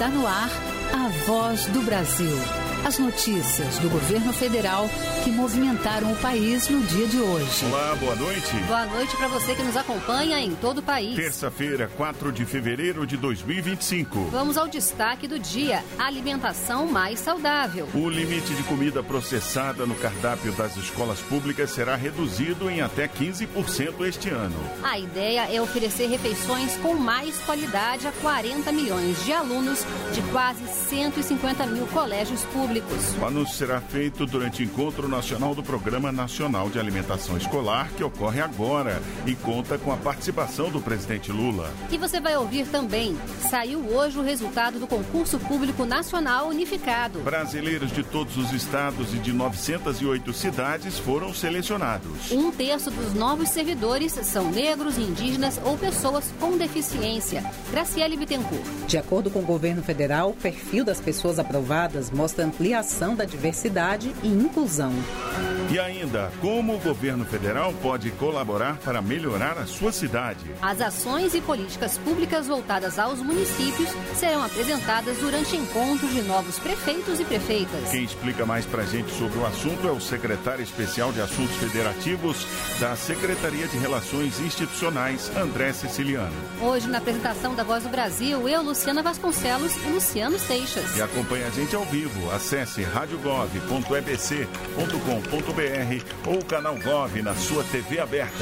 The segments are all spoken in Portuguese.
Está no ar a Voz do Brasil. As notícias do governo federal que movimentaram o país no dia de hoje. Olá, boa noite. Boa noite para você que nos acompanha em todo o país. Terça-feira, 4 de fevereiro de 2025. Vamos ao destaque do dia: alimentação mais saudável. O limite de comida processada no cardápio das escolas públicas será reduzido em até 15% este ano. A ideia é oferecer refeições com mais qualidade a 40 milhões de alunos de quase 150 mil colégios públicos. O anúncio será feito durante o Encontro Nacional do Programa Nacional de Alimentação Escolar, que ocorre agora e conta com a participação do presidente Lula. E você vai ouvir também: saiu hoje o resultado do Concurso Público Nacional Unificado. Brasileiros de todos os estados e de 908 cidades foram selecionados. 1/3 dos novos servidores são negros, indígenas ou pessoas com deficiência. Graciele Bittencourt. De acordo com o governo federal, o perfil das pessoas aprovadas mostra ampliação da diversidade e inclusão. E ainda, como o governo federal pode colaborar para melhorar a sua cidade? As ações e políticas públicas voltadas aos municípios serão apresentadas durante encontros de novos prefeitos e prefeitas. Quem explica mais pra gente sobre o assunto é o secretário especial de Assuntos Federativos da Secretaria de Relações Institucionais, André Siciliano. Hoje, na apresentação da Voz do Brasil, eu, Luciana Vasconcelos e Luciano Seixas. E acompanhe a gente ao vivo. Acesse radiogov.ebc.com.br ou o canal Gov na sua TV aberta.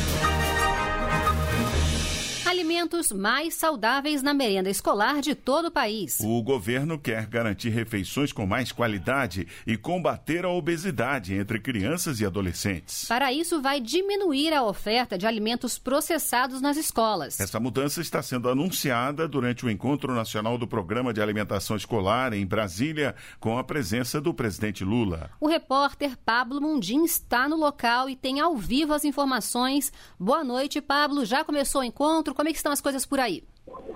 Alimentos mais saudáveis na merenda escolar de todo o país. O governo quer garantir refeições com mais qualidade e combater a obesidade entre crianças e adolescentes. Para isso, vai diminuir a oferta de alimentos processados nas escolas. Essa mudança está sendo anunciada durante o Encontro Nacional do Programa de Alimentação Escolar em Brasília, com a presença do presidente Lula. O repórter Pablo Mundim está no local e tem ao vivo as informações. Boa noite, Pablo. Já começou o encontro? Como é que estão as coisas por aí?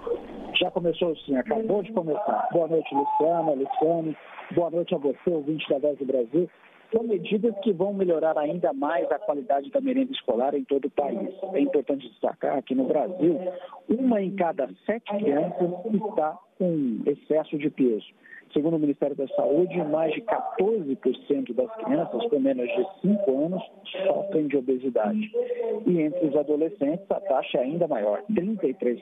Já começou sim, acabou de começar. Boa noite, Luciana, Luciano. Boa noite a você, ouvinte da Voz do Brasil. São medidas que vão melhorar ainda mais a qualidade da merenda escolar em todo o país. É importante destacar que no Brasil, 1 em cada 7 crianças está com excesso de peso. Segundo o Ministério da Saúde, mais de 14% das crianças com menos de 5 anos sofrem de obesidade. E entre os adolescentes, a taxa é ainda maior, 33%.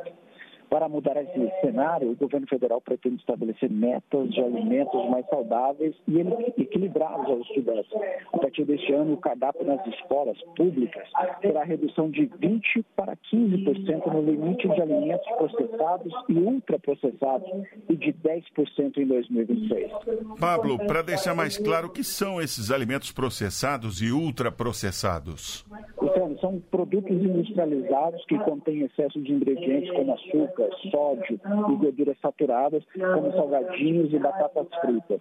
Para mudar esse cenário, o governo federal pretende estabelecer metas de alimentos mais saudáveis e equilibrados aos estudantes. A partir deste ano, o cardápio nas escolas públicas terá redução de 20% para 15% no limite de alimentos processados e ultraprocessados e de 10% em 2026. Pablo, para deixar mais claro, o que são esses alimentos processados e ultraprocessados? Então, são produtos industrializados que contêm excesso de ingredientes como açúcar, sódio e gorduras saturadas, como salgadinhos e batatas fritas.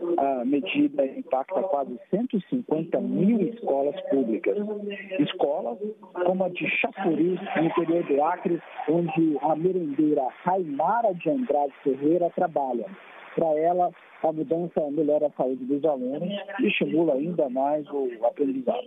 A medida impacta quase 150 mil escolas públicas. Escolas como a de Chapuri, no interior do Acre, onde a merendeira Raimara de Andrade Ferreira trabalha. Para ela, a mudança melhora a saúde dos alunos e estimula ainda mais o aprendizado.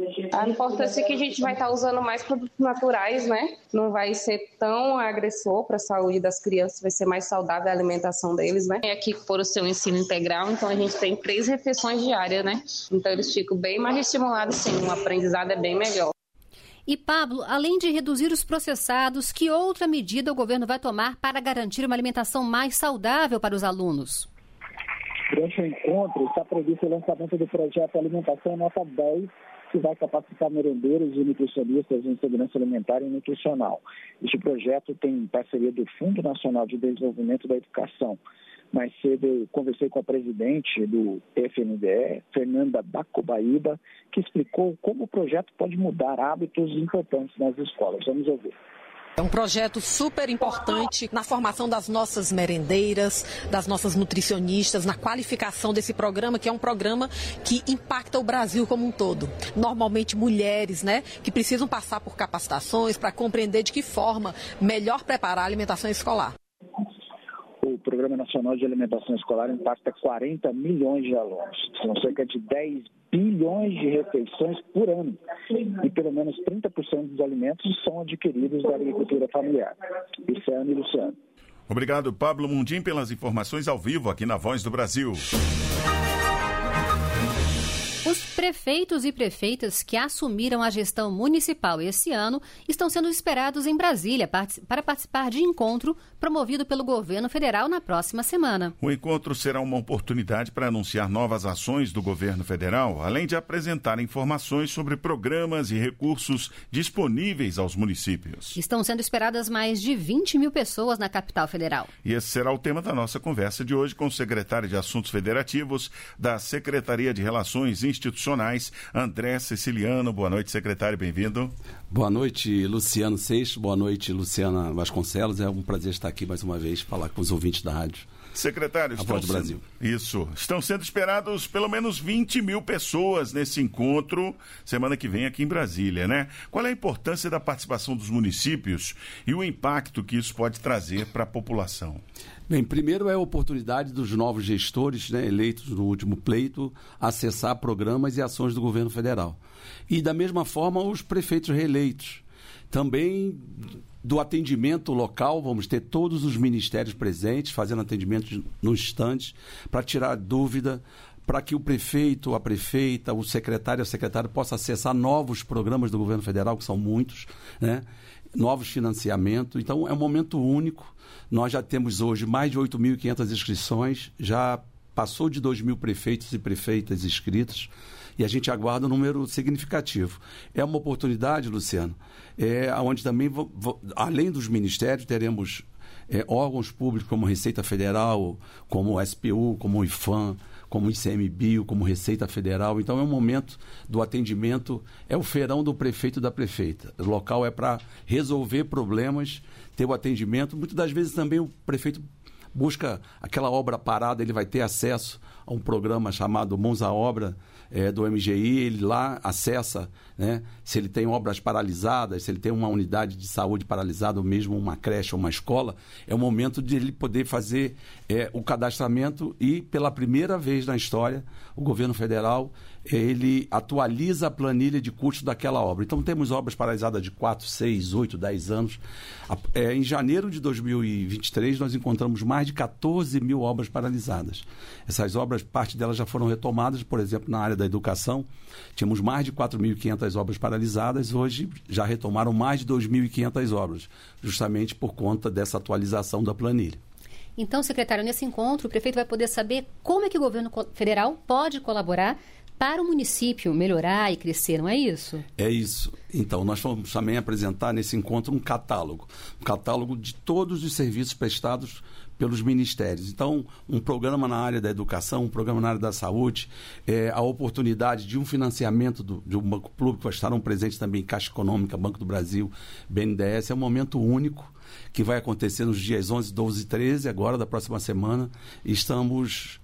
A importância é que a gente vai estar usando mais produtos naturais, né? Não vai ser tão agressor para a saúde das crianças, vai ser mais saudável a alimentação deles, né? E aqui, por o seu ensino integral, então a gente tem 3 refeições diárias, né? Então eles ficam bem mais estimulados, sim, o aprendizado é bem melhor. E, Pablo, além de reduzir os processados, que outra medida o governo vai tomar para garantir uma alimentação mais saudável para os alunos? Durante o encontro, está previsto o lançamento do projeto Alimentação Nota 10, que vai capacitar merendeiros e nutricionistas em segurança alimentar e nutricional. Este projeto tem parceria do Fundo Nacional de Desenvolvimento da Educação. Mais cedo eu conversei com a presidente do FNDE, Fernanda Bacobaíba, que explicou como o projeto pode mudar hábitos importantes nas escolas. Vamos ouvir. É um projeto super importante na formação das nossas merendeiras, das nossas nutricionistas, na qualificação desse programa, que é um programa que impacta o Brasil como um todo. Normalmente mulheres, né, que precisam passar por capacitações para compreender de que forma melhor preparar a alimentação escolar. O Programa Nacional de Alimentação Escolar impacta 40 milhões de alunos. São cerca de 10 bilhões de refeições por ano. E pelo menos 30% dos alimentos são adquiridos da agricultura familiar. Luciano e Luciano. Obrigado, Pablo Mundim, pelas informações ao vivo aqui na Voz do Brasil. Os prefeitos e prefeitas que assumiram a gestão municipal esse ano estão sendo esperados em Brasília para participar de encontro promovido pelo governo federal na próxima semana. O encontro será uma oportunidade para anunciar novas ações do governo federal, além de apresentar informações sobre programas e recursos disponíveis aos municípios. Estão sendo esperadas mais de 20 mil pessoas na capital federal. E esse será o tema da nossa conversa de hoje com o secretário de Assuntos Federativos da Secretaria de Relações Institucionais, André Ceciliano. Boa noite, secretário, bem-vindo. Boa noite, Luciano Seixas. Boa noite, Luciana Vasconcelos. É um prazer estar aqui mais uma vez, falar com os ouvintes da rádio. Secretário, estão sendo esperados pelo menos 20 mil pessoas nesse encontro semana que vem aqui em Brasília, né? Qual é a importância da participação dos municípios e o impacto que isso pode trazer para a população? Bem, primeiro é a oportunidade dos novos gestores, né, eleitos no último pleito, acessar programas e ações do governo federal. E da mesma forma os prefeitos reeleitos. Também do atendimento local, vamos ter todos os ministérios presentes, fazendo atendimento nos estandes, para tirar dúvida, para que o prefeito, a prefeita, o secretário, a secretária possa acessar novos programas do governo federal, que são muitos, né? Novos financiamentos. Então, é um momento único. Nós já temos hoje mais de 8.500 inscrições, já passou de 2.000 prefeitos e prefeitas inscritos, e a gente aguarda um número significativo. É uma oportunidade, Luciano, onde também, além dos ministérios, teremos órgãos públicos como Receita Federal, como o SPU, como o IFAM, como o ICMBio, como Receita Federal. Então, é um momento do atendimento, é o feirão do prefeito e da prefeita. O local é para resolver problemas, ter o atendimento. Muitas das vezes também o prefeito busca aquela obra parada, ele vai ter acesso a um programa chamado Mãos à Obra, do MGI, ele lá acessa, né, se ele tem obras paralisadas, se ele tem uma unidade de saúde paralisada, ou mesmo uma creche ou uma escola, é o momento de ele poder fazer o cadastramento e, pela primeira vez na história, o governo federal, ele atualiza a planilha de custos daquela obra. Então, temos obras paralisadas de 4, 6, 8, 10 anos. Em janeiro de 2023, nós encontramos mais de 14 mil obras paralisadas. Essas obras, parte delas já foram retomadas, por exemplo, na área da educação. Tínhamos mais de 4.500 obras paralisadas, hoje já retomaram mais de 2.500 obras, justamente por conta dessa atualização da planilha. Então, secretário, nesse encontro, o prefeito vai poder saber como é que o governo federal pode colaborar para o município melhorar e crescer, não é isso? É isso. Então, nós vamos também apresentar nesse encontro um catálogo de todos os serviços prestados pelos ministérios. Então, um programa na área da educação, um programa na área da saúde, a oportunidade de um financiamento de um banco público, estarão presentes também Caixa Econômica, Banco do Brasil, BNDES, é um momento único que vai acontecer nos dias 11, 12 e 13, agora da próxima semana. Estamos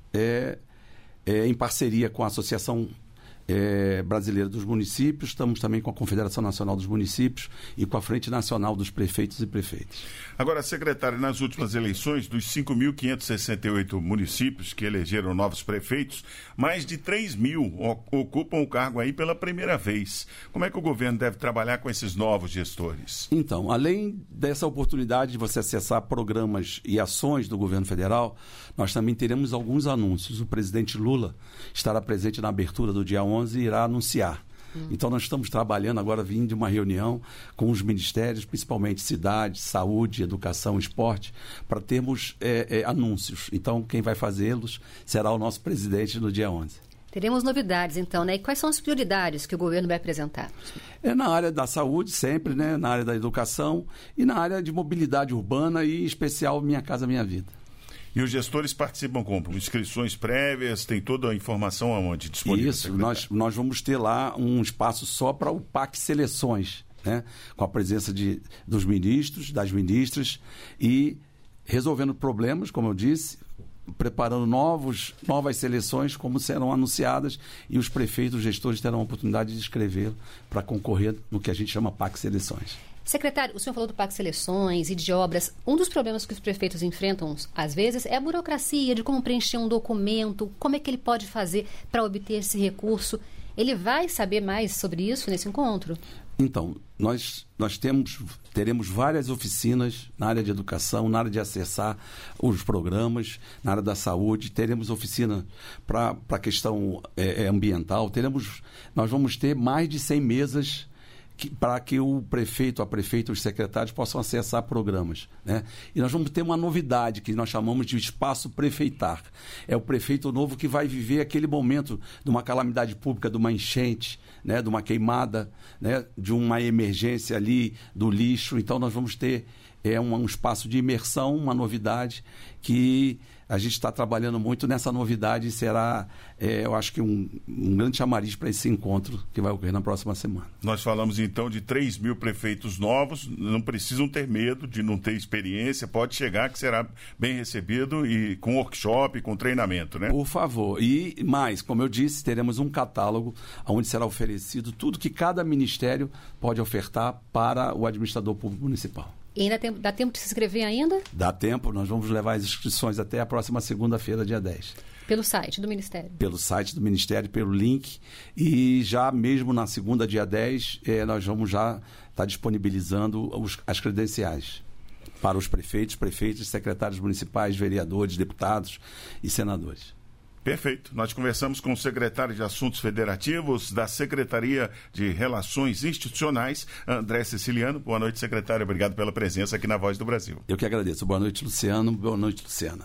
em parceria com a Associação Brasileira dos Municípios, estamos também com a Confederação Nacional dos Municípios e com a Frente Nacional dos Prefeitos e Prefeitas. Agora, secretário, nas últimas eleições, dos 5.568 municípios que elegeram novos prefeitos, mais de 3.000 ocupam o cargo aí pela primeira vez. Como é que o governo deve trabalhar com esses novos gestores? Então, além dessa oportunidade de você acessar programas e ações do governo federal, nós também teremos alguns anúncios. O presidente Lula estará presente na abertura do dia 11 e irá anunciar. Então, nós estamos trabalhando agora, vindo de uma reunião com os ministérios, principalmente cidade, saúde, educação, esporte, para termos anúncios. Então, quem vai fazê-los será o nosso presidente no dia 11. Teremos novidades, então, né? E quais são as prioridades que o governo vai apresentar? Na área da saúde, sempre, né? Na área da educação e na área de mobilidade urbana e, em especial, Minha Casa Minha Vida. E os gestores participam como? Inscrições prévias, tem toda a informação aonde disponível? Isso, nós vamos ter lá um espaço só para o PAC Seleções, né? Com a presença dos ministros, das ministras e resolvendo problemas, como eu disse, preparando novas seleções, como serão anunciadas, e os prefeitos, os gestores terão a oportunidade de escrever para concorrer no que a gente chama PAC Seleções. Secretário, o senhor falou do PAC Seleções e de obras. Um dos problemas que os prefeitos enfrentam, às vezes, é a burocracia de como preencher um documento, como é que ele pode fazer para obter esse recurso. Ele vai saber mais sobre isso nesse encontro? Então, nós teremos várias oficinas na área de educação, na área de acessar os programas, na área da saúde, teremos oficina para a questão ambiental, nós vamos ter mais de 100 mesas para que o prefeito, a prefeita, os secretários possam acessar programas, né? E nós vamos ter uma novidade que nós chamamos de espaço prefeitar. É o prefeito novo que vai viver aquele momento de uma calamidade pública, de uma enchente, né? De uma queimada, né? De uma emergência ali do lixo. Então nós vamos ter um espaço de imersão, uma novidade que a gente está trabalhando muito nessa novidade e será, eu acho que um grande chamariz para esse encontro que vai ocorrer na próxima semana. Nós falamos então de 3 mil prefeitos novos, não precisam ter medo de não ter experiência, pode chegar que será bem recebido e com workshop, com treinamento, né? Por favor, e mais, como eu disse, teremos um catálogo onde será oferecido tudo que cada ministério pode ofertar para o administrador público municipal. E ainda dá tempo de se inscrever ainda? Dá tempo, nós vamos levar as inscrições até a próxima segunda-feira, dia 10. Pelo site do Ministério? Pelo site do Ministério, pelo link. E já mesmo na segunda, dia 10, nós vamos já estar disponibilizando as credenciais para os prefeitos, secretários municipais, vereadores, deputados e senadores. Perfeito. Nós conversamos com o secretário de Assuntos Federativos da Secretaria de Relações Institucionais, André Ceciliano. Boa noite, secretário. Obrigado pela presença aqui na Voz do Brasil. Eu que agradeço. Boa noite, Luciano. Boa noite, Luciana.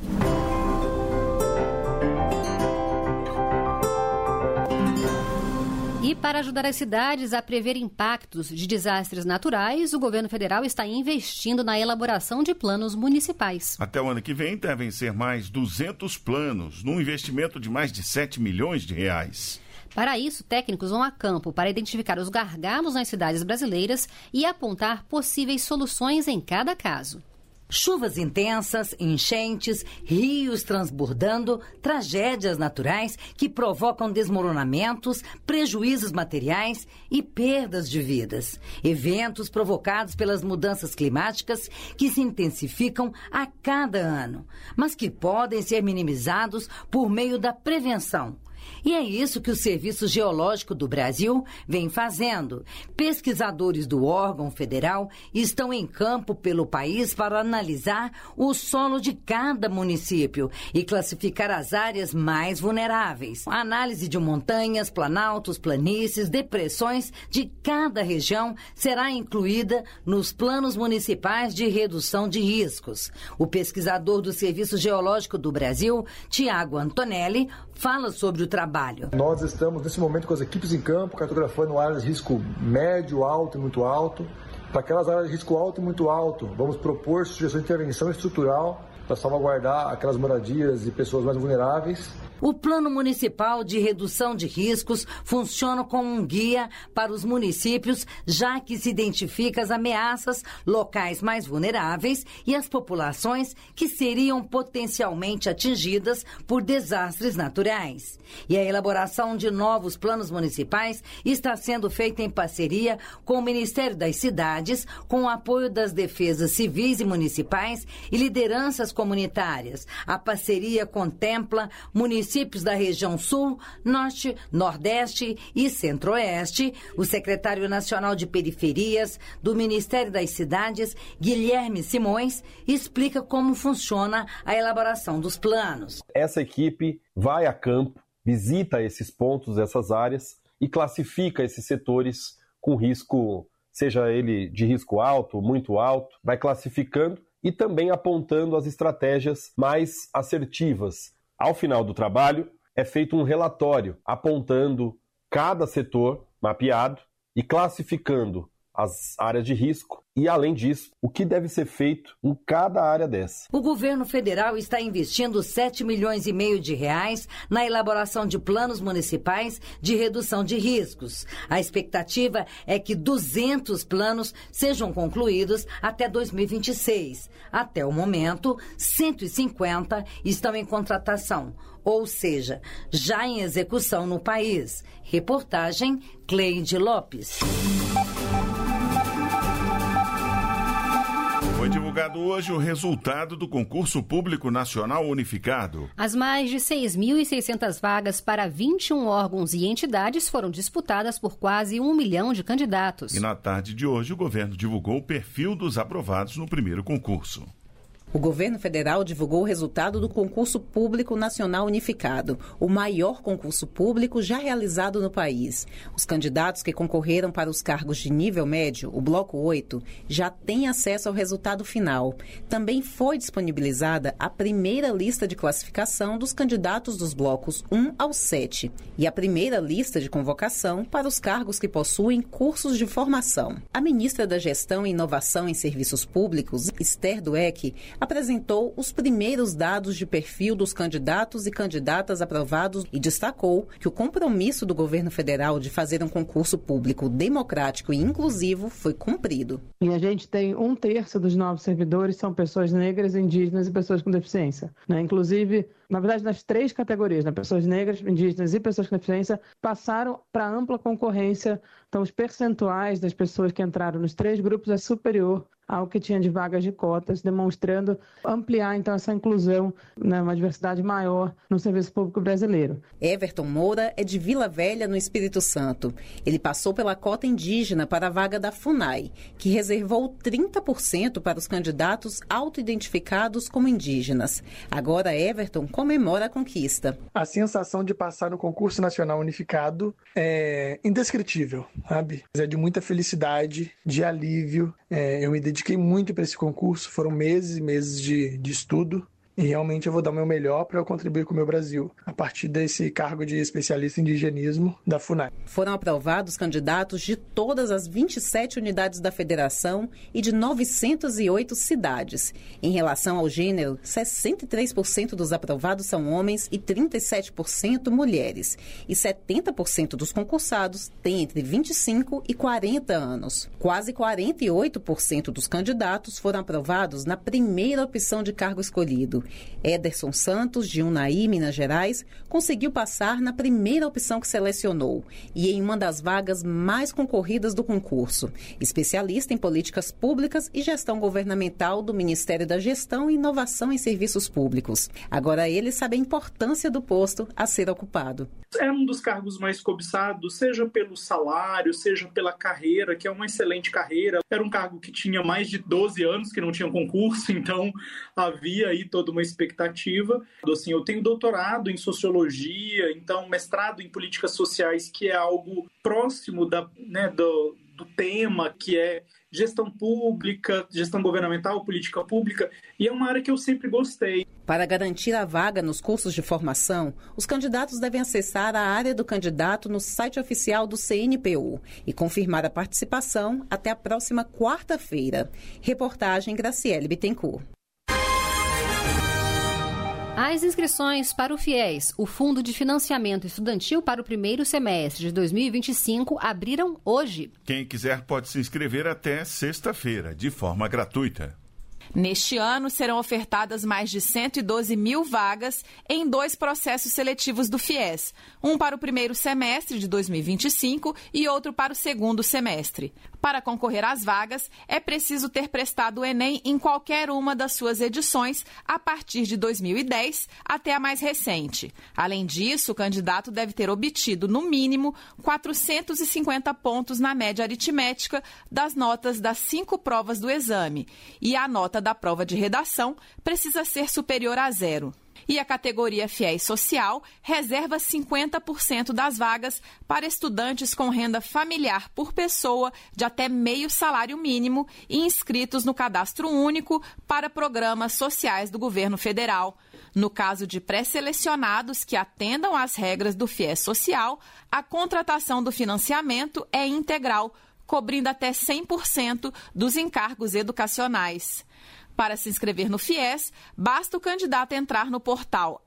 E para ajudar as cidades a prever impactos de desastres naturais, o governo federal está investindo na elaboração de planos municipais. Até o ano que vem devem ser mais 200 planos, num investimento de mais de 7 milhões de reais. Para isso, técnicos vão a campo para identificar os gargalos nas cidades brasileiras e apontar possíveis soluções em cada caso. Chuvas intensas, enchentes, rios transbordando, tragédias naturais que provocam desmoronamentos, prejuízos materiais e perdas de vidas. Eventos provocados pelas mudanças climáticas que se intensificam a cada ano, mas que podem ser minimizados por meio da prevenção. E é isso que o Serviço Geológico do Brasil vem fazendo. Pesquisadores do órgão federal estão em campo pelo país para analisar o solo de cada município e classificar as áreas mais vulneráveis. A análise de montanhas, planaltos, planícies, depressões de cada região será incluída nos planos municipais de redução de riscos. O pesquisador do Serviço Geológico do Brasil, Tiago Antonelli, fala sobre o trabalho. Nós estamos, nesse momento, com as equipes em campo, cartografando áreas de risco médio, alto e muito alto. Para aquelas áreas de risco alto e muito alto, vamos propor sugestões de intervenção estrutural para salvaguardar aquelas moradias e pessoas mais vulneráveis. O Plano Municipal de Redução de Riscos funciona como um guia para os municípios, já que se identifica as ameaças, locais mais vulneráveis e as populações que seriam potencialmente atingidas por desastres naturais. E a elaboração de novos planos municipais está sendo feita em parceria com o Ministério das Cidades, com o apoio das defesas civis e municipais e lideranças comunitárias. A parceria contempla municípios da região Sul, Norte, Nordeste e Centro-Oeste. O secretário nacional de Periferias do Ministério das Cidades, Guilherme Simões, explica como funciona a elaboração dos planos. Essa equipe vai a campo, visita esses pontos, essas áreas e classifica esses setores com risco, seja ele de risco alto, muito alto, vai classificando e também apontando as estratégias mais assertivas. Ao final do trabalho, é feito um relatório apontando cada setor mapeado e classificando as áreas de risco e, além disso, o que deve ser feito em cada área dessa. O governo federal está investindo 7,5 milhões de reais na elaboração de planos municipais de redução de riscos. A expectativa é que 200 planos sejam concluídos até 2026. Até o momento, 150 estão em contratação, ou seja, já em execução no país. Reportagem Cleide Lopes. Foi divulgado divulgado hoje o resultado do concurso público nacional unificado. As mais de 6.600 vagas para 21 órgãos e entidades foram disputadas por quase 1 milhão de candidatos. E na tarde de hoje, o governo divulgou o perfil dos aprovados no primeiro concurso. O governo federal divulgou o resultado do concurso público nacional unificado, o maior concurso público já realizado no país. Os candidatos que concorreram para os cargos de nível médio, o bloco 8, já têm acesso ao resultado final. Também foi disponibilizada a primeira lista de classificação dos candidatos dos blocos 1 ao 7 e a primeira lista de convocação para os cargos que possuem cursos de formação. A ministra da Gestão e Inovação em Serviços Públicos, Esther Dweck, apresentou os primeiros dados de perfil dos candidatos e candidatas aprovados e destacou que o compromisso do governo federal de fazer um concurso público democrático e inclusivo foi cumprido. E a gente tem 1/3 dos novos servidores são pessoas negras, indígenas e pessoas com deficiência, né? Inclusive, na verdade, nas 3 categorias, né? Pessoas negras, indígenas e pessoas com deficiência, passaram para ampla concorrência. Então, os percentuais das pessoas que entraram nos 3 grupos é superior ao que tinha de vagas de cotas, demonstrando ampliar, então, essa inclusão, né, uma diversidade maior no serviço público brasileiro. Everton Moura é de Vila Velha, no Espírito Santo. Ele passou pela cota indígena para a vaga da FUNAI, que reservou 30% para os candidatos auto-identificados como indígenas. Agora, Everton comemora a conquista. A sensação de passar no concurso nacional unificado é indescritível, sabe? É de muita felicidade, de alívio. Eu me dediquei muito para esse concurso, foram meses e meses de estudo. E realmente eu vou dar o meu melhor para eu contribuir com o meu Brasil, a partir desse cargo de especialista em indigenismo da FUNAI. Foram aprovados candidatos de todas as 27 unidades da federação e de 908 cidades. Em relação ao gênero, 63% dos aprovados são homens e 37% mulheres. E 70% dos concursados têm entre 25 e 40 anos. Quase 48% dos candidatos foram aprovados na primeira opção de cargo escolhido. Ederson Santos, de Unai, Minas Gerais, conseguiu passar na primeira opção que selecionou e em uma das vagas mais concorridas do concurso. Especialista em políticas públicas e gestão governamental do Ministério da Gestão e Inovação em Serviços Públicos. Agora ele sabe a importância do posto a ser ocupado. É um dos cargos mais cobiçados, seja pelo salário, seja pela carreira, que é uma excelente carreira. Era um cargo que tinha mais de 12 anos que não tinha concurso, então havia aí toda uma expectativa. Assim, eu tenho doutorado em sociologia, então mestrado em políticas sociais, que é algo próximo do tema, que é gestão pública, gestão governamental, política pública, e é uma área que eu sempre gostei. Para garantir a vaga nos cursos de formação, os candidatos devem acessar a área do candidato no site oficial do CNPU e confirmar a participação até a próxima quarta-feira. Reportagem Graciele Bittencourt. As inscrições para o FIES, o Fundo de Financiamento Estudantil para o primeiro semestre de 2025, abriram hoje. Quem quiser pode se inscrever até sexta-feira, de forma gratuita. Neste ano, serão ofertadas mais de 112 mil vagas em 2 processos seletivos do FIES, um para o primeiro semestre de 2025 e outro para o segundo semestre. Para concorrer às vagas, é preciso ter prestado o Enem em qualquer uma das suas edições a partir de 2010 até a mais recente. Além disso, o candidato deve ter obtido, no mínimo, 450 pontos na média aritmética das notas das 5 provas do exame, e a nota da prova de redação precisa ser superior a 0. E a categoria FIES Social reserva 50% das vagas para estudantes com renda familiar por pessoa de até meio salário mínimo e inscritos no Cadastro Único para programas sociais do governo federal. No caso de pré-selecionados que atendam às regras do FIES Social, a contratação do financiamento é integral, cobrindo até 100% dos encargos educacionais. Para se inscrever no FIES, basta o candidato entrar no portal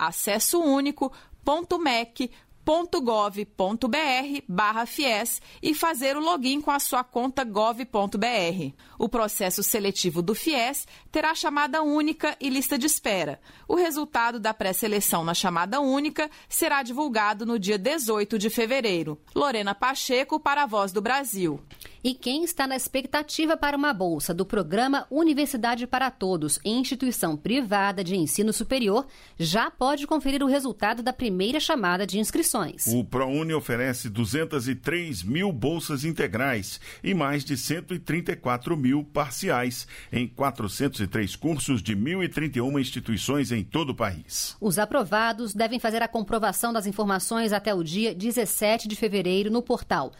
acessounico.mec.gov.br/FIES e fazer o login com a sua conta gov.br. O processo seletivo do FIES terá chamada única e lista de espera. O resultado da pré-seleção na chamada única será divulgado no dia 18 de fevereiro. Lorena Pacheco, para a Voz do Brasil. E quem está na expectativa para uma bolsa do programa Universidade para Todos em instituição privada de ensino superior já pode conferir o resultado da primeira chamada de inscrições. O ProUni oferece 203 mil bolsas integrais e mais de 134 mil parciais em 403 cursos de 1.031 instituições em todo o país. Os aprovados devem fazer a comprovação das informações até o dia 17 de fevereiro no portal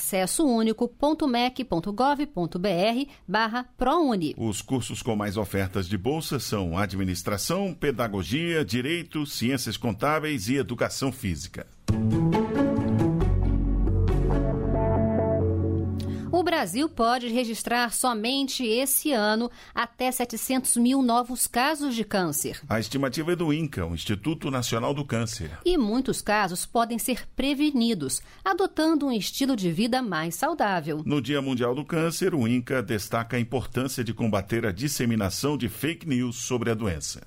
acessounico.mec.gov.br/ProUni. Os cursos com mais ofertas de bolsas são Administração, Pedagogia, Direito, Ciências Contábeis e Educação Física. O Brasil pode registrar somente esse ano até 700 mil novos casos de câncer. A estimativa é do INCA, o Instituto Nacional do Câncer. E muitos casos podem ser prevenidos, adotando um estilo de vida mais saudável. No Dia Mundial do Câncer, o INCA destaca a importância de combater a disseminação de fake news sobre a doença.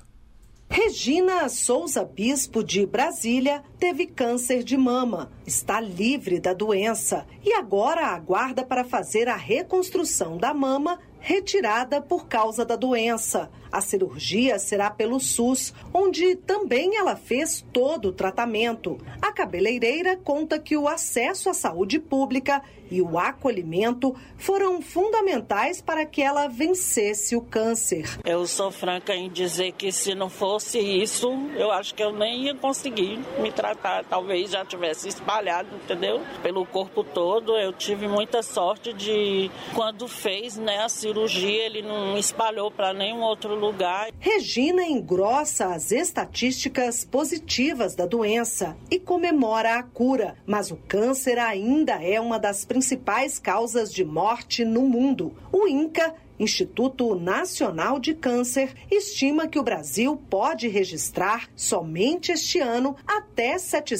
Regina Souza Bispo, de Brasília, teve câncer de mama, está livre da doença e agora aguarda para fazer a reconstrução da mama retirada por causa da doença. A cirurgia será pelo SUS, onde também ela fez todo o tratamento. A cabeleireira conta que o acesso à saúde pública e o acolhimento foram fundamentais para que ela vencesse o câncer. Eu sou franca em dizer que se não fosse isso, eu acho que eu nem ia conseguir me tratar. Talvez já tivesse espalhado, entendeu? Pelo corpo todo. Eu tive muita sorte de, quando fez, a cirurgia, ele não espalhou para nenhum outro lugar. Regina engrossa as estatísticas positivas da doença e comemora a cura, mas o câncer ainda é uma das principais causas de morte no mundo. O INCA, Instituto Nacional de Câncer, estima que o Brasil pode registrar somente este ano até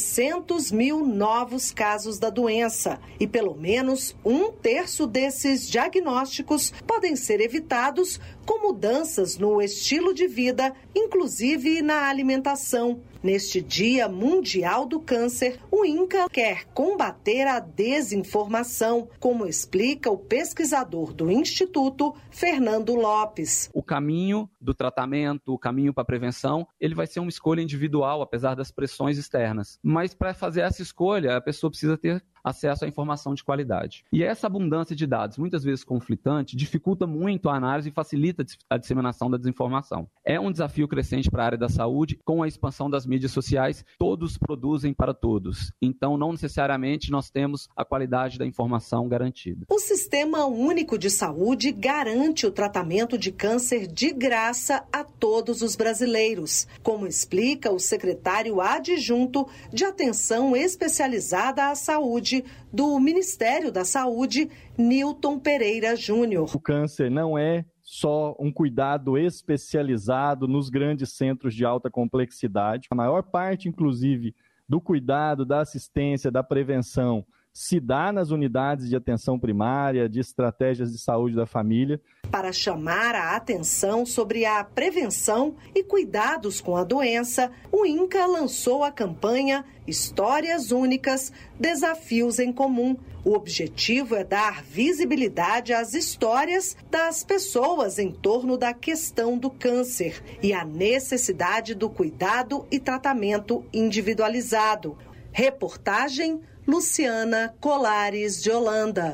700 mil novos casos da doença. E pelo menos 1/3 desses diagnósticos podem ser evitados com mudanças no estilo de vida, inclusive na alimentação. Neste Dia Mundial do Câncer, o INCA quer combater a desinformação, como explica o pesquisador do Instituto, Fernando Lopes. O caminho do tratamento, o caminho para a prevenção, ele vai ser uma escolha individual, apesar das pressões externas. Mas para fazer essa escolha, a pessoa precisa ter acesso à informação de qualidade. E essa abundância de dados, muitas vezes conflitante, dificulta muito a análise e facilita a disseminação da desinformação. É um desafio crescente para a área da saúde. Com a expansão das mídias sociais, todos produzem para todos. Então, não necessariamente nós temos a qualidade da informação garantida. O Sistema Único de Saúde garante o tratamento de câncer de graça a todos os brasileiros, como explica o secretário adjunto de Atenção Especializada à Saúde do Ministério da Saúde, Nilton Pereira Júnior. O câncer não é só um cuidado especializado nos grandes centros de alta complexidade. A maior parte, inclusive, do cuidado, da assistência, da prevenção se dá nas unidades de atenção primária, de estratégias de saúde da família. Para chamar a atenção sobre a prevenção e cuidados com a doença, o INCA lançou a campanha Histórias Únicas, Desafios em Comum. O objetivo é dar visibilidade às histórias das pessoas em torno da questão do câncer e a necessidade do cuidado e tratamento individualizado. Reportagem Luciana Colares de Holanda.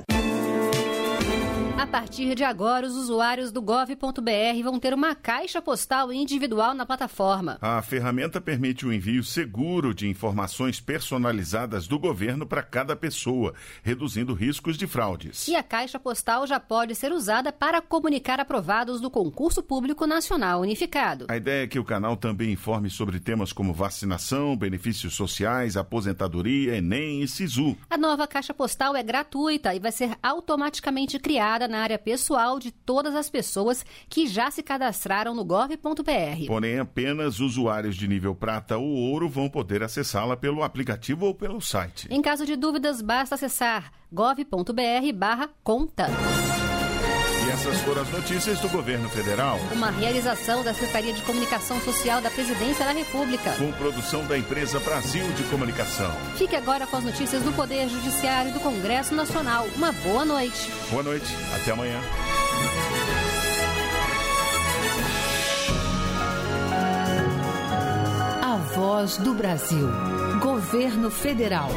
A partir de agora, os usuários do gov.br vão ter uma caixa postal individual na plataforma. A ferramenta permite o envio seguro de informações personalizadas do governo para cada pessoa, reduzindo riscos de fraudes. E a caixa postal já pode ser usada para comunicar aprovados do Concurso Público Nacional Unificado. A ideia é que o canal também informe sobre temas como vacinação, benefícios sociais, aposentadoria, Enem e SISU. A nova caixa postal é gratuita e vai ser automaticamente criada na área pessoal de todas as pessoas que já se cadastraram no gov.br. Porém, apenas usuários de nível prata ou ouro vão poder acessá-la pelo aplicativo ou pelo site. Em caso de dúvidas, basta acessar gov.br/conta. E essas foram as notícias do governo federal. Uma realização da Secretaria de Comunicação Social da Presidência da República. Com produção da empresa Brasil de Comunicação. Fique agora com as notícias do Poder Judiciário e do Congresso Nacional. Uma boa noite. Boa noite. Até amanhã. A Voz do Brasil. Governo Federal.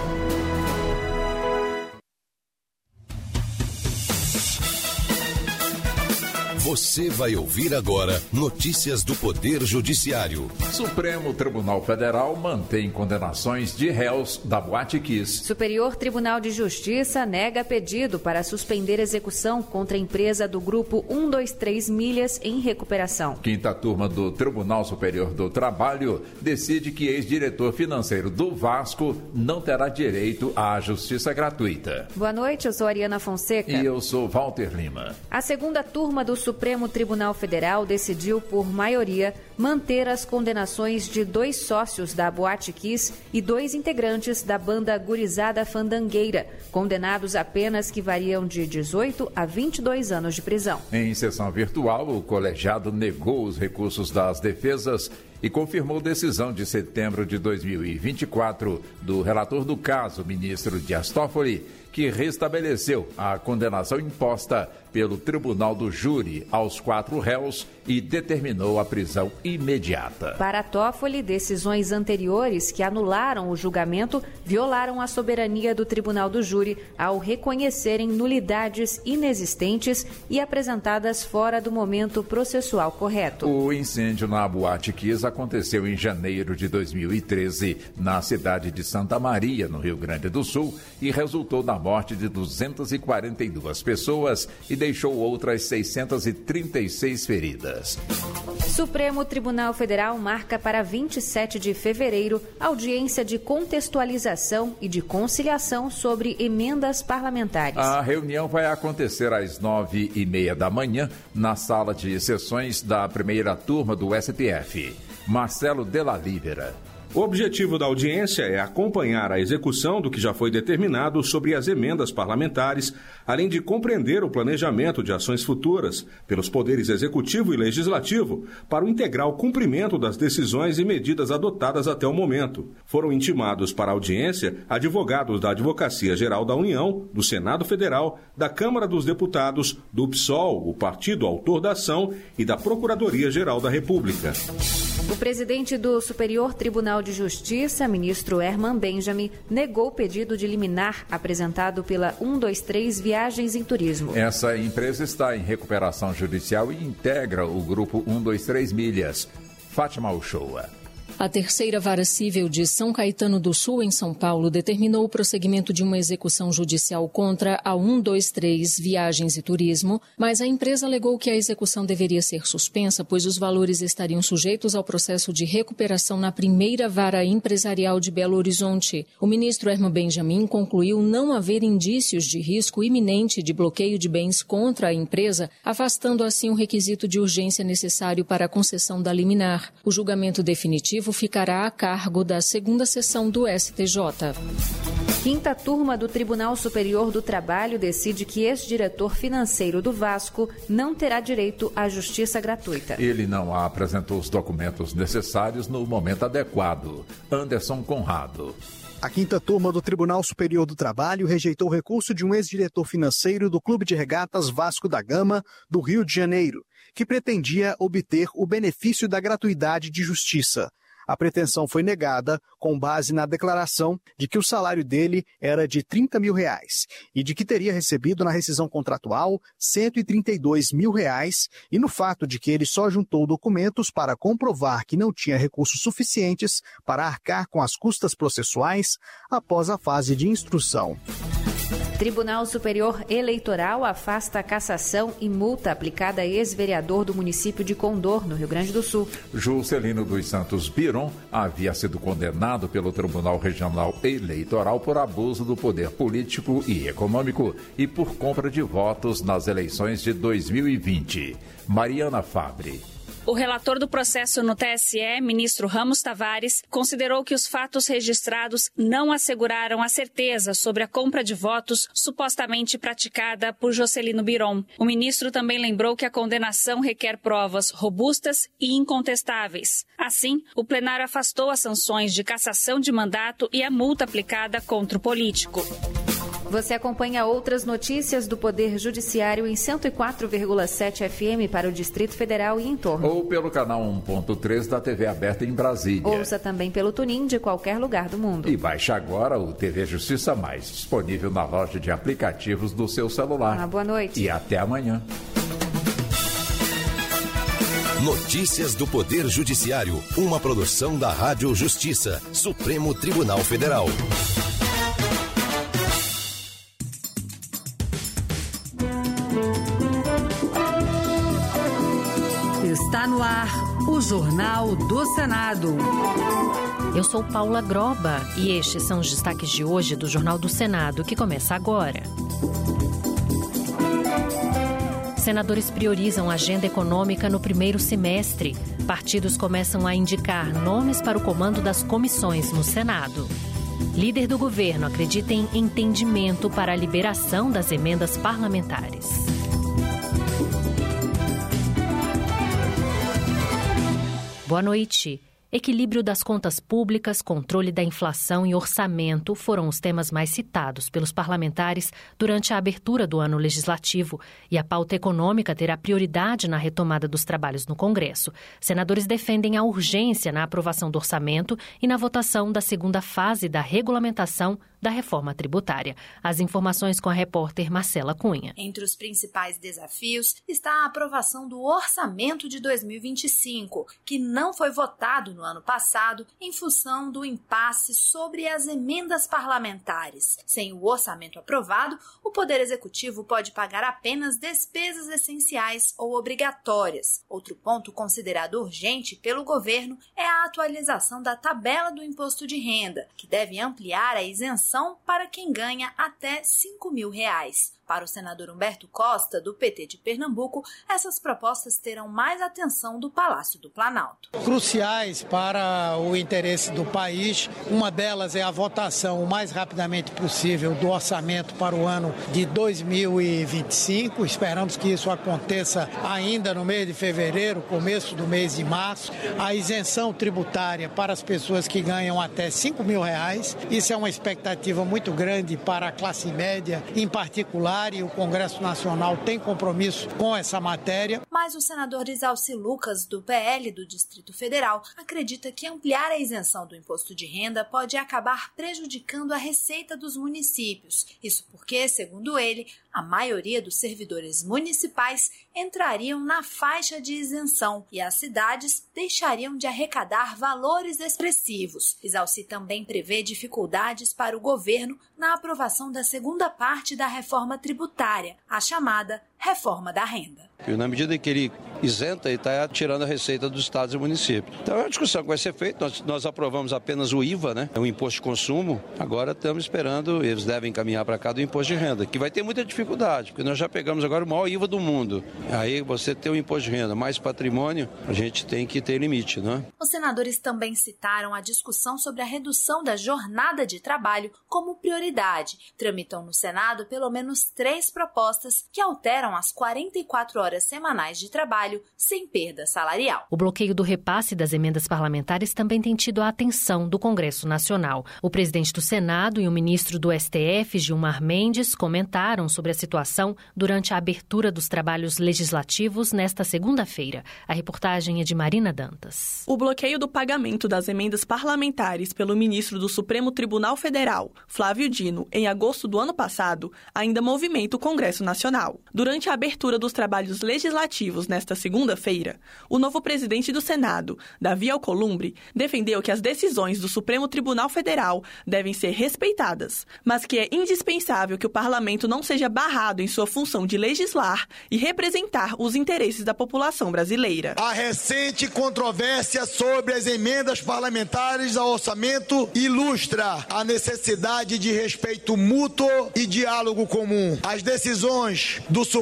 Você vai ouvir agora notícias do Poder Judiciário. Supremo Tribunal Federal mantém condenações de réus da Boate Kiss. Superior Tribunal de Justiça nega pedido para suspender execução contra a empresa do Grupo 123 Milhas em recuperação. Quinta turma do Tribunal Superior do Trabalho decide que ex-diretor financeiro do Vasco não terá direito à justiça gratuita. Boa noite, eu sou Ariana Fonseca. E eu sou Walter Lima. A segunda turma do Supremo Tribunal Federal decidiu, por maioria, manter as condenações de 2 sócios da Boate Kiss e 2 integrantes da banda Gurizada Fandangueira, condenados a penas que variam de 18 a 22 anos de prisão. Em sessão virtual, o colegiado negou os recursos das defesas e confirmou decisão de setembro de 2024 do relator do caso, ministro Dias Toffoli, que restabeleceu a condenação imposta pelo Tribunal do Júri aos 4 réus e determinou a prisão imediata. Para Toffoli, decisões anteriores que anularam o julgamento violaram a soberania do Tribunal do Júri ao reconhecerem nulidades inexistentes e apresentadas fora do momento processual correto. O incêndio na Boate Kiss aconteceu em janeiro de 2013, na cidade de Santa Maria, no Rio Grande do Sul, e resultou na morte de 242 pessoas e deixou outras 636 feridas. Supremo Tribunal Federal marca para 27 de fevereiro audiência de contextualização e de conciliação sobre emendas parlamentares. A reunião vai acontecer às 9h30 da manhã na sala de sessões da primeira turma do STF. Marcelo Della Libera. O objetivo da audiência é acompanhar a execução do que já foi determinado sobre as emendas parlamentares, além de compreender o planejamento de ações futuras pelos poderes executivo e legislativo para o integral cumprimento das decisões e medidas adotadas até o momento. Foram intimados para a audiência advogados da Advocacia Geral da União, do Senado Federal, da Câmara dos Deputados, do PSOL, o partido autor da ação, e da Procuradoria-Geral da República. O presidente do Superior Tribunal de Justiça, ministro Herman Benjamin, negou o pedido de liminar apresentado pela 123 Viagens em Turismo. Essa empresa está em recuperação judicial e integra o grupo 123 Milhas. Fátima Uchoa. A terceira vara civil de São Caetano do Sul, em São Paulo, determinou o prosseguimento de uma execução judicial contra a 123 Viagens e Turismo, mas a empresa alegou que a execução deveria ser suspensa, pois os valores estariam sujeitos ao processo de recuperação na primeira vara empresarial de Belo Horizonte. O ministro Herman Benjamin concluiu não haver indícios de risco iminente de bloqueio de bens contra a empresa, afastando assim o requisito de urgência necessário para a concessão da liminar. O julgamento definitivo ficará a cargo da segunda sessão do STJ. Quinta turma do Tribunal Superior do Trabalho decide que ex-diretor financeiro do Vasco não terá direito à justiça gratuita. Ele não apresentou os documentos necessários no momento adequado. Anderson Conrado. A quinta turma do Tribunal Superior do Trabalho rejeitou o recurso de um ex-diretor financeiro do Clube de Regatas Vasco da Gama, do Rio de Janeiro, que pretendia obter o benefício da gratuidade de justiça. A pretensão foi negada com base na declaração de que o salário dele era de R$30 mil e de que teria recebido na rescisão contratual R$132 mil e no fato de que ele só juntou documentos para comprovar que não tinha recursos suficientes para arcar com as custas processuais após a fase de instrução. Tribunal Superior Eleitoral afasta a cassação e multa aplicada a ex-vereador do município de Condor, no Rio Grande do Sul. Juscelino dos Santos Biron havia sido condenado pelo Tribunal Regional Eleitoral por abuso do poder político e econômico e por compra de votos nas eleições de 2020. Mariana Fabre. O relator do processo no TSE, ministro Ramos Tavares, considerou que os fatos registrados não asseguraram a certeza sobre a compra de votos supostamente praticada por Jocelino Biron. O ministro também lembrou que a condenação requer provas robustas e incontestáveis. Assim, o plenário afastou as sanções de cassação de mandato e a multa aplicada contra o político. Você acompanha outras notícias do Poder Judiciário em 104,7 FM para o Distrito Federal e em torno. Ou pelo canal 1.3 da TV aberta em Brasília. Ouça também pelo TuneIn de qualquer lugar do mundo. E baixe agora o TV Justiça Mais, disponível na loja de aplicativos do seu celular. Boa noite. E até amanhã. Notícias do Poder Judiciário, uma produção da Rádio Justiça, Supremo Tribunal Federal. Está no ar o Jornal do Senado. Eu sou Paula Groba e estes são os destaques de hoje do Jornal do Senado, que começa agora. Senadores priorizam a agenda econômica no primeiro semestre. Partidos começam a indicar nomes para o comando das comissões no Senado. Líder do governo acredita em entendimento para a liberação das emendas parlamentares. Boa noite. Equilíbrio das contas públicas, controle da inflação e orçamento foram os temas mais citados pelos parlamentares durante a abertura do ano legislativo, e a pauta econômica terá prioridade na retomada dos trabalhos no Congresso. Senadores defendem a urgência na aprovação do orçamento e na votação da segunda fase da regulamentação da reforma tributária. As informações com a repórter Marcela Cunha. Entre os principais desafios está a aprovação do orçamento de 2025, que não foi votado no ano passado em função do impasse sobre as emendas parlamentares. Sem o orçamento aprovado, o Poder Executivo pode pagar apenas despesas essenciais ou obrigatórias. Outro ponto considerado urgente pelo governo é a atualização da tabela do imposto de renda, que deve ampliar a isenção para quem ganha até R$ 5.000. Para o senador Humberto Costa, do PT de Pernambuco, essas propostas terão mais atenção do Palácio do Planalto. Cruciais para o interesse do país. Uma delas é a votação o mais rapidamente possível do orçamento para o ano de 2025. Esperamos que isso aconteça ainda no mês de fevereiro, começo do mês de março. A isenção tributária para as pessoas que ganham até R$ 5.000. Isso é uma expectativa muito grande para a classe média, em particular, e o Congresso Nacional tem compromisso com essa matéria. Mas o senador Isalci Lucas, do PL do Distrito Federal, acredita que ampliar a isenção do imposto de renda pode acabar prejudicando a receita dos municípios. Isso porque, segundo ele, a maioria dos servidores municipais entrariam na faixa de isenção e as cidades deixariam de arrecadar valores expressivos. Isalci também prevê dificuldades para o governo na aprovação da segunda parte da reforma tributária, a chamada reforma da renda. E na medida em que ele isenta, ele está tirando a receita dos estados e municípios. Então é uma discussão que vai ser feita. Nós aprovamos apenas o IVA, né? É um imposto de consumo. Agora estamos esperando, eles devem encaminhar para cá do imposto de renda, que vai ter muita dificuldade, porque nós já pegamos agora o maior IVA do mundo. Aí você tem o imposto de renda, mais patrimônio, a gente tem que ter limite, né? Os senadores também citaram a discussão sobre a redução da jornada de trabalho como prioridade. Tramitam no Senado pelo menos 3 propostas que alteram as 44 horas semanais de trabalho sem perda salarial. O bloqueio do repasse das emendas parlamentares também tem tido a atenção do Congresso Nacional. O presidente do Senado e o ministro do STF, Gilmar Mendes, comentaram sobre a situação durante a abertura dos trabalhos legislativos nesta segunda-feira. A reportagem é de Marina Dantas. O bloqueio do pagamento das emendas parlamentares pelo ministro do Supremo Tribunal Federal, Flávio Dino, em agosto do ano passado, ainda movimenta o Congresso Nacional. Durante a abertura dos trabalhos legislativos nesta segunda-feira, o novo presidente do Senado, Davi Alcolumbre, defendeu que as decisões do Supremo Tribunal Federal devem ser respeitadas, mas que é indispensável que o parlamento não seja barrado em sua função de legislar e representar os interesses da população brasileira. A recente controvérsia sobre as emendas parlamentares ao orçamento ilustra a necessidade de respeito mútuo e diálogo comum. As decisões do Supremo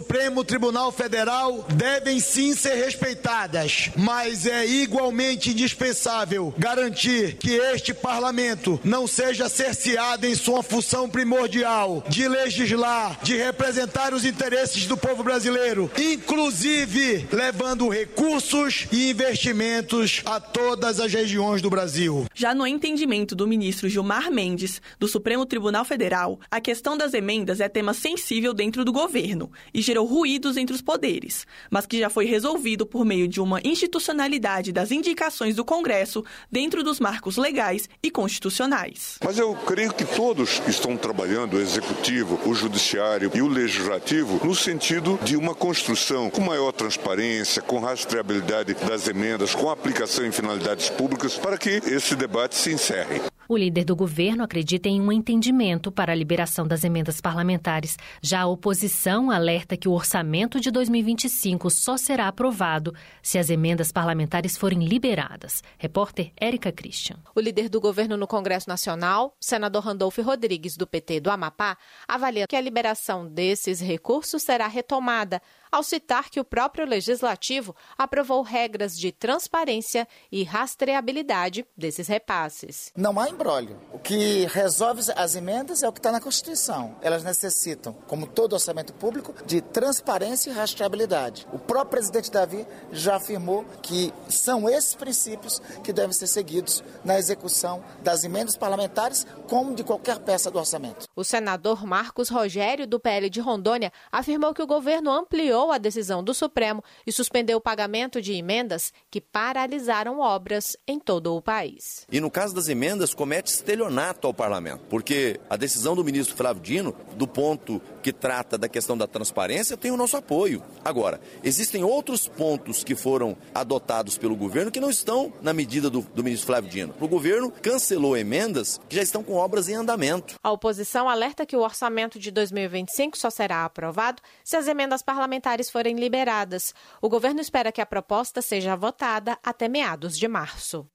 Supremo Tribunal Federal devem sim ser respeitadas, mas é igualmente indispensável garantir que este parlamento não seja cerceado em sua função primordial de legislar, de representar os interesses do povo brasileiro, inclusive levando recursos e investimentos a todas as regiões do Brasil. Já no entendimento do ministro Gilmar Mendes, do Supremo Tribunal Federal, a questão das emendas é tema sensível dentro do governo e gerou ruídos entre os poderes, mas que já foi resolvido por meio de uma institucionalidade das indicações do Congresso dentro dos marcos legais e constitucionais. Mas eu creio que todos estão trabalhando, o Executivo, o Judiciário e o Legislativo, no sentido de uma construção com maior transparência, com rastreabilidade das emendas, com aplicação em finalidades públicas, para que esse debate se encerre. O líder do governo acredita em um entendimento para a liberação das emendas parlamentares. Já a oposição alerta que o orçamento de 2025 só será aprovado se as emendas parlamentares forem liberadas. Repórter Érica Christian. O líder do governo no Congresso Nacional, senador Randolfo Rodrigues, do PT do Amapá, avalia que a liberação desses recursos será retomada, ao citar que o próprio Legislativo aprovou regras de transparência e rastreabilidade desses repasses. Não há imbróglio. O que resolve as emendas é o que está na Constituição. Elas necessitam, como todo orçamento público, de transparência e rastreabilidade. O próprio presidente Davi já afirmou que são esses princípios que devem ser seguidos na execução das emendas parlamentares, como de qualquer peça do orçamento. O senador Marcos Rogério, do PL de Rondônia, afirmou que o governo ampliou a decisão do Supremo e suspendeu o pagamento de emendas que paralisaram obras em todo o país. E no caso das emendas, comete estelionato ao parlamento, porque a decisão do ministro Flávio Dino, do ponto que trata da questão da transparência, tem o nosso apoio. Agora, existem outros pontos que foram adotados pelo governo que não estão na medida do ministro Flávio Dino. O governo cancelou emendas que já estão com obras em andamento. A oposição alerta que o orçamento de 2025 só será aprovado se as emendas parlamentares forem liberadas. O governo espera que a proposta seja votada até meados de março.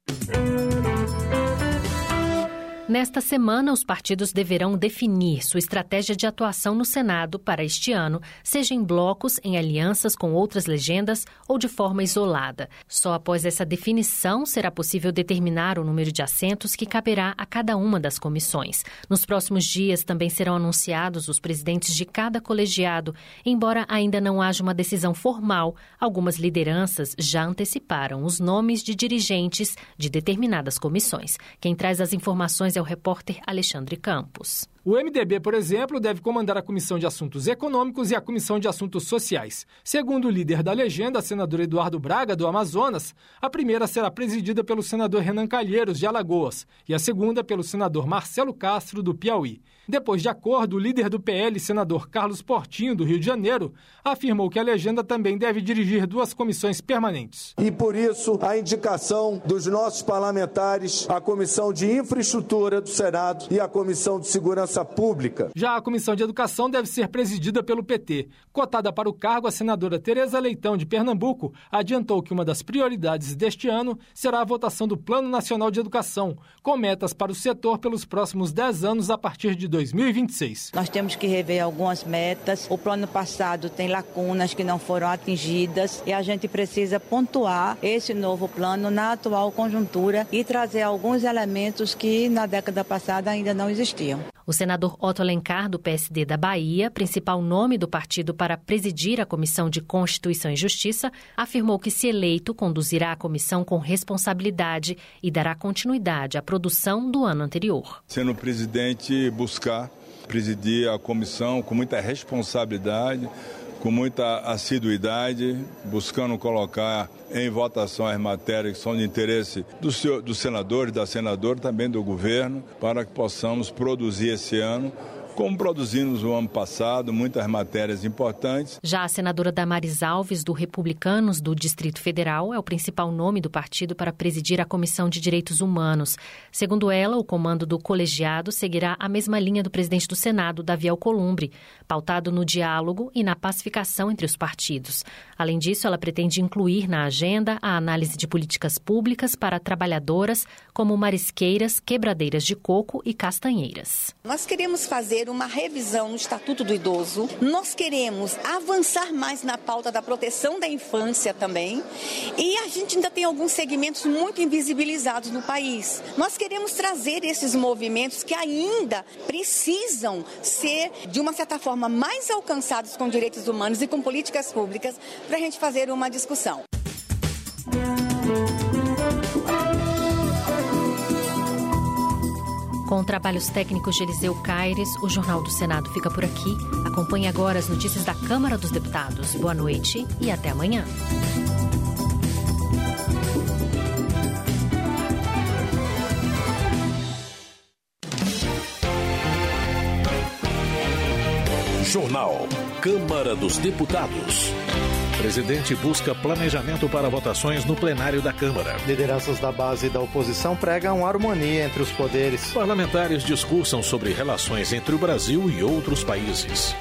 Nesta semana, os partidos deverão definir sua estratégia de atuação no Senado para este ano, seja em blocos, em alianças com outras legendas ou de forma isolada. Só após essa definição será possível determinar o número de assentos que caberá a cada uma das comissões. Nos próximos dias também serão anunciados os presidentes de cada colegiado. Embora ainda não haja uma decisão formal, algumas lideranças já anteciparam os nomes de dirigentes de determinadas comissões. Quem traz as informações é o repórter Alexandre Campos. O MDB, por exemplo, deve comandar a Comissão de Assuntos Econômicos e a Comissão de Assuntos Sociais. Segundo o líder da legenda, senador Eduardo Braga, do Amazonas, a primeira será presidida pelo senador Renan Calheiros, de Alagoas, e a segunda pelo senador Marcelo Castro, do Piauí. Depois de acordo, o líder do PL, senador Carlos Portinho, do Rio de Janeiro, afirmou que a legenda também deve dirigir 2 comissões permanentes. E por isso, a indicação dos nossos parlamentares à Comissão de Infraestrutura do Senado e à Comissão de Segurança Pública. Já a Comissão de Educação deve ser presidida pelo PT. Cotada para o cargo, a senadora Tereza Leitão, de Pernambuco, adiantou que uma das prioridades deste ano será a votação do Plano Nacional de Educação, com metas para o setor pelos próximos 10 anos a partir de 2026. Nós temos que rever algumas metas. O plano passado tem lacunas que não foram atingidas e a gente precisa pontuar esse novo plano na atual conjuntura e trazer alguns elementos que na década passada ainda não existiam. O senador Otto Alencar, do PSD da Bahia, principal nome do partido para presidir a Comissão de Constituição e Justiça, afirmou que, se eleito, conduzirá a comissão com responsabilidade e dará continuidade à produção do ano anterior. Sendo presidente, buscar presidir a comissão com muita responsabilidade, com muita assiduidade, buscando colocar em votação as matérias que são de interesse do senador e da senadora, também do governo, para que possamos produzir esse ano, como produzimos no ano passado, muitas matérias importantes. Já a senadora Damares Alves, do Republicanos do Distrito Federal, é o principal nome do partido para presidir a Comissão de Direitos Humanos. Segundo ela, o comando do colegiado seguirá a mesma linha do presidente do Senado, Davi Alcolumbre, pautado no diálogo e na pacificação entre os partidos. Além disso, ela pretende incluir na agenda a análise de políticas públicas para trabalhadoras como marisqueiras, quebradeiras de coco e castanheiras. Nós queremos fazer uma revisão no Estatuto do Idoso. Nós queremos avançar mais na pauta da proteção da infância também. E a gente ainda tem alguns segmentos muito invisibilizados no país. Nós queremos trazer esses movimentos que ainda precisam ser, de uma certa forma, mais alcançados com direitos humanos e com políticas públicas para a gente fazer uma discussão. Com trabalhos técnicos de Eliseu Caires, o Jornal do Senado fica por aqui. Acompanhe agora as notícias da Câmara dos Deputados. Boa noite e até amanhã. Jornal Câmara dos Deputados. Presidente busca planejamento para votações no plenário da Câmara. Lideranças da base e da oposição pregam harmonia entre os poderes. Parlamentares discursam sobre relações entre o Brasil e outros países.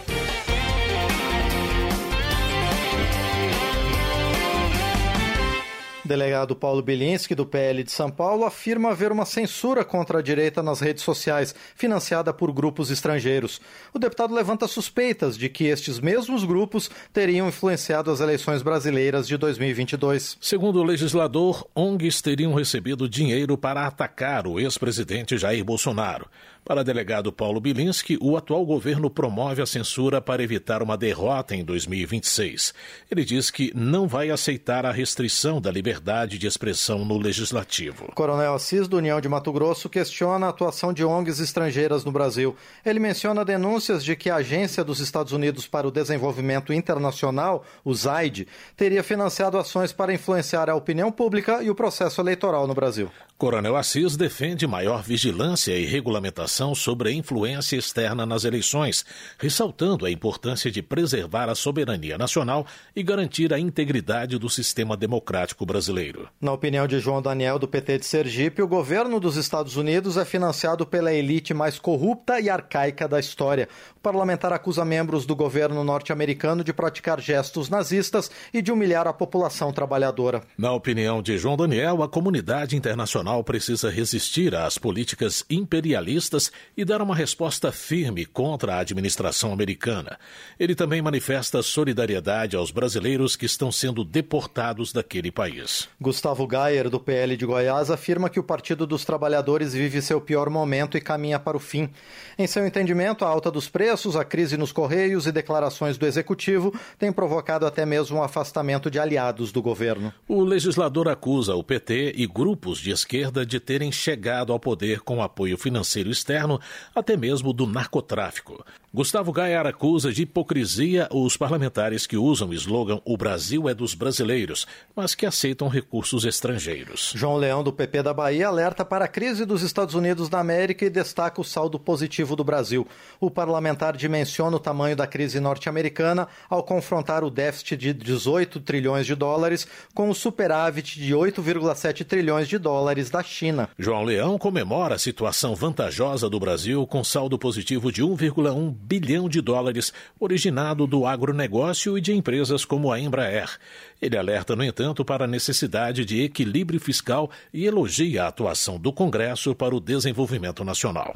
Delegado Paulo Bilinski, do PL de São Paulo, afirma haver uma censura contra a direita nas redes sociais, financiada por grupos estrangeiros. O deputado levanta suspeitas de que estes mesmos grupos teriam influenciado as eleições brasileiras de 2022. Segundo o legislador, ONGs teriam recebido dinheiro para atacar o ex-presidente Jair Bolsonaro. Para o delegado Paulo Bilinski, o atual governo promove a censura para evitar uma derrota em 2026. Ele diz que não vai aceitar a restrição da liberdade de expressão no Legislativo. Coronel Assis, do União de Mato Grosso, questiona a atuação de ONGs estrangeiras no Brasil. Ele menciona denúncias de que a Agência dos Estados Unidos para o Desenvolvimento Internacional, o ZAID, teria financiado ações para influenciar a opinião pública e o processo eleitoral no Brasil. Coronel Assis defende maior vigilância e regulamentação sobre a influência externa nas eleições, ressaltando a importância de preservar a soberania nacional e garantir a integridade do sistema democrático brasileiro. Na opinião de João Daniel, do PT de Sergipe, o governo dos Estados Unidos é financiado pela elite mais corrupta e arcaica da história. O parlamentar acusa membros do governo norte-americano de praticar gestos nazistas e de humilhar a população trabalhadora. Na opinião de João Daniel, a comunidade internacional precisa resistir às políticas imperialistas e dar uma resposta firme contra a administração americana. Ele também manifesta solidariedade aos brasileiros que estão sendo deportados daquele país. Gustavo Gayer, do PL de Goiás, afirma que o Partido dos Trabalhadores vive seu pior momento e caminha para o fim. Em seu entendimento, a alta dos preços, a crise nos Correios e declarações do Executivo têm provocado até mesmo um afastamento de aliados do governo. O legislador acusa o PT e grupos de esquerda de terem chegado ao poder com apoio financeiro externo, até mesmo do narcotráfico. Gustavo Gayer acusa de hipocrisia os parlamentares que usam o slogan "O Brasil é dos brasileiros", mas que aceitam recursos estrangeiros. João Leão, do PP da Bahia, alerta para a crise dos Estados Unidos da América e destaca o saldo positivo do Brasil. O parlamentar dimensiona o tamanho da crise norte-americana ao confrontar o déficit de 18 trilhões de dólares com o superávit de 8,7 trilhões de dólares da China. João Leão comemora a situação vantajosa do Brasil com saldo positivo de 1,1 bilhão de dólares, originado do agronegócio e de empresas como a Embraer. Ele alerta, no entanto, para a necessidade de equilíbrio fiscal e elogia a atuação do Congresso para o desenvolvimento nacional.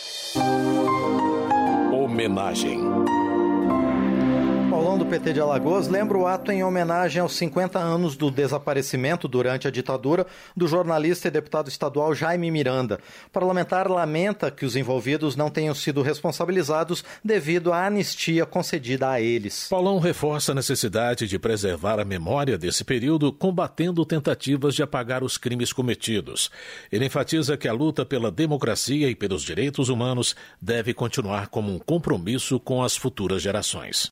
Homenagem. Paulão, do PT de Alagoas, lembra o ato em homenagem aos 50 anos do desaparecimento durante a ditadura do jornalista e deputado estadual Jaime Miranda. O parlamentar lamenta que os envolvidos não tenham sido responsabilizados devido à anistia concedida a eles. Paulão reforça a necessidade de preservar a memória desse período, combatendo tentativas de apagar os crimes cometidos. Ele enfatiza que a luta pela democracia e pelos direitos humanos deve continuar como um compromisso com as futuras gerações.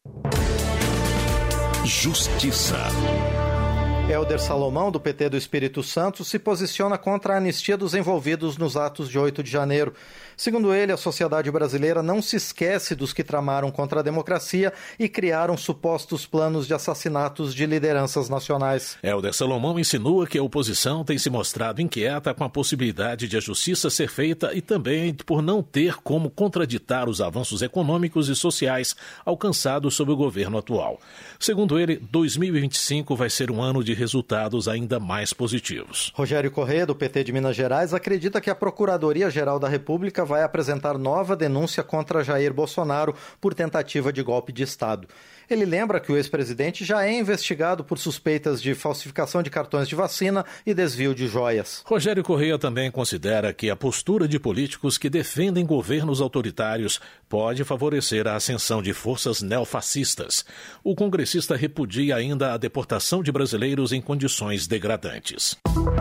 Justiça. Helder Salomão, do PT do Espírito Santo, se posiciona contra a anistia dos envolvidos nos atos de 8 de janeiro. Segundo ele, a sociedade brasileira não se esquece dos que tramaram contra a democracia e criaram supostos planos de assassinatos de lideranças nacionais. Helder Salomão insinua que a oposição tem se mostrado inquieta com a possibilidade de a justiça ser feita e também por não ter como contraditar os avanços econômicos e sociais alcançados sob o governo atual. Segundo ele, 2025 vai ser um ano de resultados ainda mais positivos. Rogério Corrêa, do PT de Minas Gerais, acredita que a Procuradoria-Geral da República vai apresentar nova denúncia contra Jair Bolsonaro por tentativa de golpe de Estado. Ele lembra que o ex-presidente já é investigado por suspeitas de falsificação de cartões de vacina e desvio de joias. Rogério Corrêa também considera que a postura de políticos que defendem governos autoritários pode favorecer a ascensão de forças neofascistas. O congressista repudia ainda a deportação de brasileiros em condições degradantes.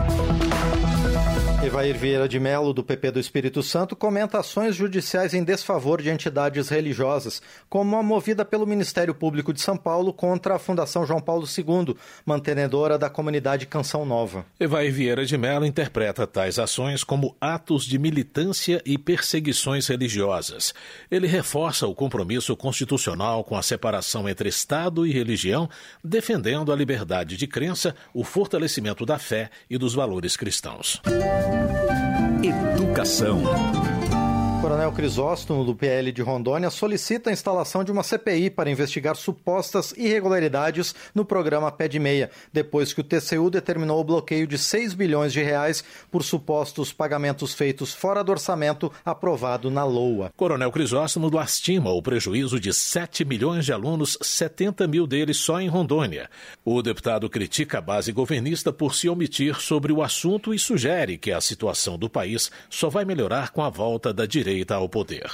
Evair Vieira de Mello, do PP do Espírito Santo, comenta ações judiciais em desfavor de entidades religiosas, como a movida pelo Ministério Público de São Paulo contra a Fundação João Paulo II, mantenedora da comunidade Canção Nova. Evair Vieira de Mello interpreta tais ações como atos de militância e perseguições religiosas. Ele reforça o compromisso constitucional com a separação entre Estado e religião, defendendo a liberdade de crença, o fortalecimento da fé e dos valores cristãos. Educação. Coronel Crisóstomo, do PL de Rondônia, solicita a instalação de uma CPI para investigar supostas irregularidades no programa Pé de Meia, depois que o TCU determinou o bloqueio de 6 bilhões de reais por supostos pagamentos feitos fora do orçamento aprovado na LOA. Coronel Crisóstomo lastima o prejuízo de 7 milhões de alunos, 70 mil deles só em Rondônia. O deputado critica a base governista por se omitir sobre o assunto e sugere que a situação do país só vai melhorar com a volta da direita ao poder.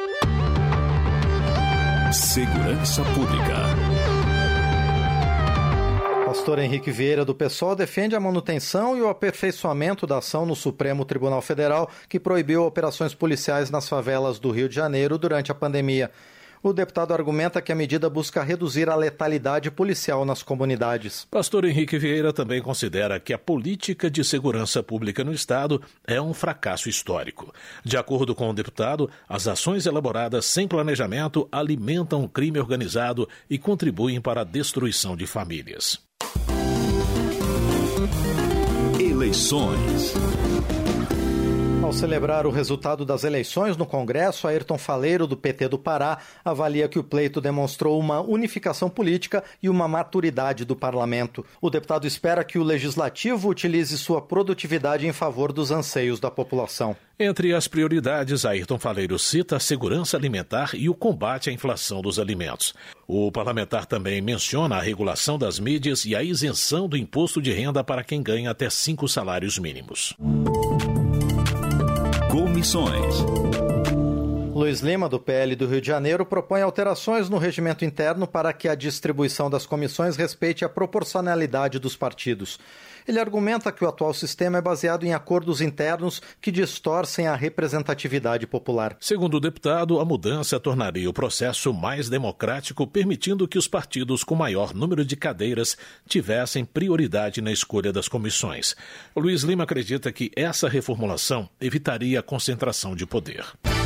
Segurança Pública. Pastor Henrique Vieira, do PSOL, defende a manutenção e o aperfeiçoamento da ação no Supremo Tribunal Federal, que proibiu operações policiais nas favelas do Rio de Janeiro durante a pandemia. O deputado argumenta que a medida busca reduzir a letalidade policial nas comunidades. Pastor Henrique Vieira também considera que a política de segurança pública no Estado é um fracasso histórico. De acordo com o deputado, as ações elaboradas sem planejamento alimentam o crime organizado e contribuem para a destruição de famílias. Eleições. Ao celebrar o resultado das eleições no Congresso, Ayrton Faleiro, do PT do Pará, avalia que o pleito demonstrou uma unificação política e uma maturidade do parlamento. O deputado espera que o Legislativo utilize sua produtividade em favor dos anseios da população. Entre as prioridades, Ayrton Faleiro cita a segurança alimentar e o combate à inflação dos alimentos. O parlamentar também menciona a regulação das mídias e a isenção do imposto de renda para quem ganha até 5 salários mínimos. Comissões. Luiz Lima, do PL do Rio de Janeiro, propõe alterações no regimento interno para que a distribuição das comissões respeite a proporcionalidade dos partidos. Ele argumenta que o atual sistema é baseado em acordos internos que distorcem a representatividade popular. Segundo o deputado, a mudança tornaria o processo mais democrático, permitindo que os partidos com maior número de cadeiras tivessem prioridade na escolha das comissões. Luiz Lima acredita que essa reformulação evitaria a concentração de poder.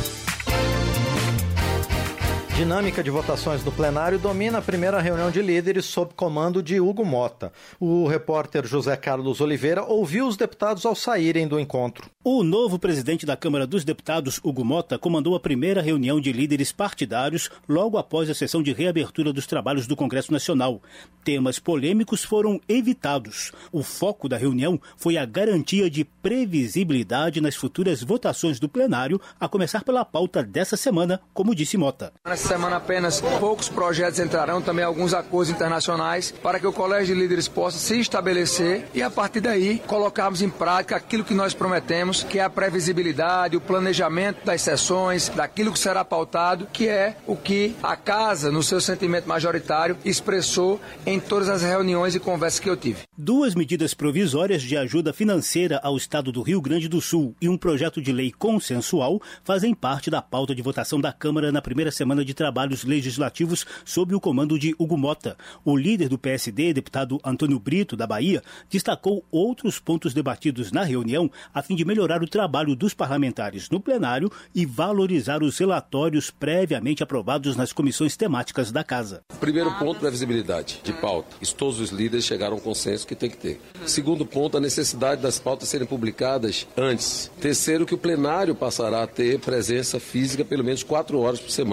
Dinâmica de votações no plenário domina a primeira reunião de líderes sob comando de Hugo Mota. O repórter José Carlos Oliveira ouviu os deputados ao saírem do encontro. O novo presidente da Câmara dos Deputados, Hugo Mota, comandou a primeira reunião de líderes partidários logo após a sessão de reabertura dos trabalhos do Congresso Nacional. Temas polêmicos foram evitados. O foco da reunião foi a garantia de previsibilidade nas futuras votações do plenário, a começar pela pauta dessa semana, como disse Mota. Nessa semana apenas poucos projetos entrarão, também alguns acordos internacionais, para que o Colégio de Líderes possa se estabelecer e, a partir daí, colocarmos em prática aquilo que nós prometemos, que é a previsibilidade, o planejamento das sessões, daquilo que será pautado, que é o que a Casa, no seu sentimento majoritário, expressou em todas as reuniões e conversas que eu tive. 2 medidas provisórias de ajuda financeira ao Estado do Rio Grande do Sul e um projeto de lei consensual fazem parte da pauta de votação da Câmara na primeira semana de trabalhos legislativos sob o comando de Hugo Mota. O líder do PSD, deputado Antônio Brito, da Bahia, destacou outros pontos debatidos na reunião a fim de melhorar o trabalho dos parlamentares no plenário e valorizar os relatórios previamente aprovados nas comissões temáticas da Casa. Primeiro ponto, previsibilidade de pauta. Isso todos os líderes chegaram a um consenso que tem que ter. Segundo ponto, a necessidade das pautas serem publicadas antes. Terceiro, que o plenário passará a ter presença física pelo menos 4 horas por semana. O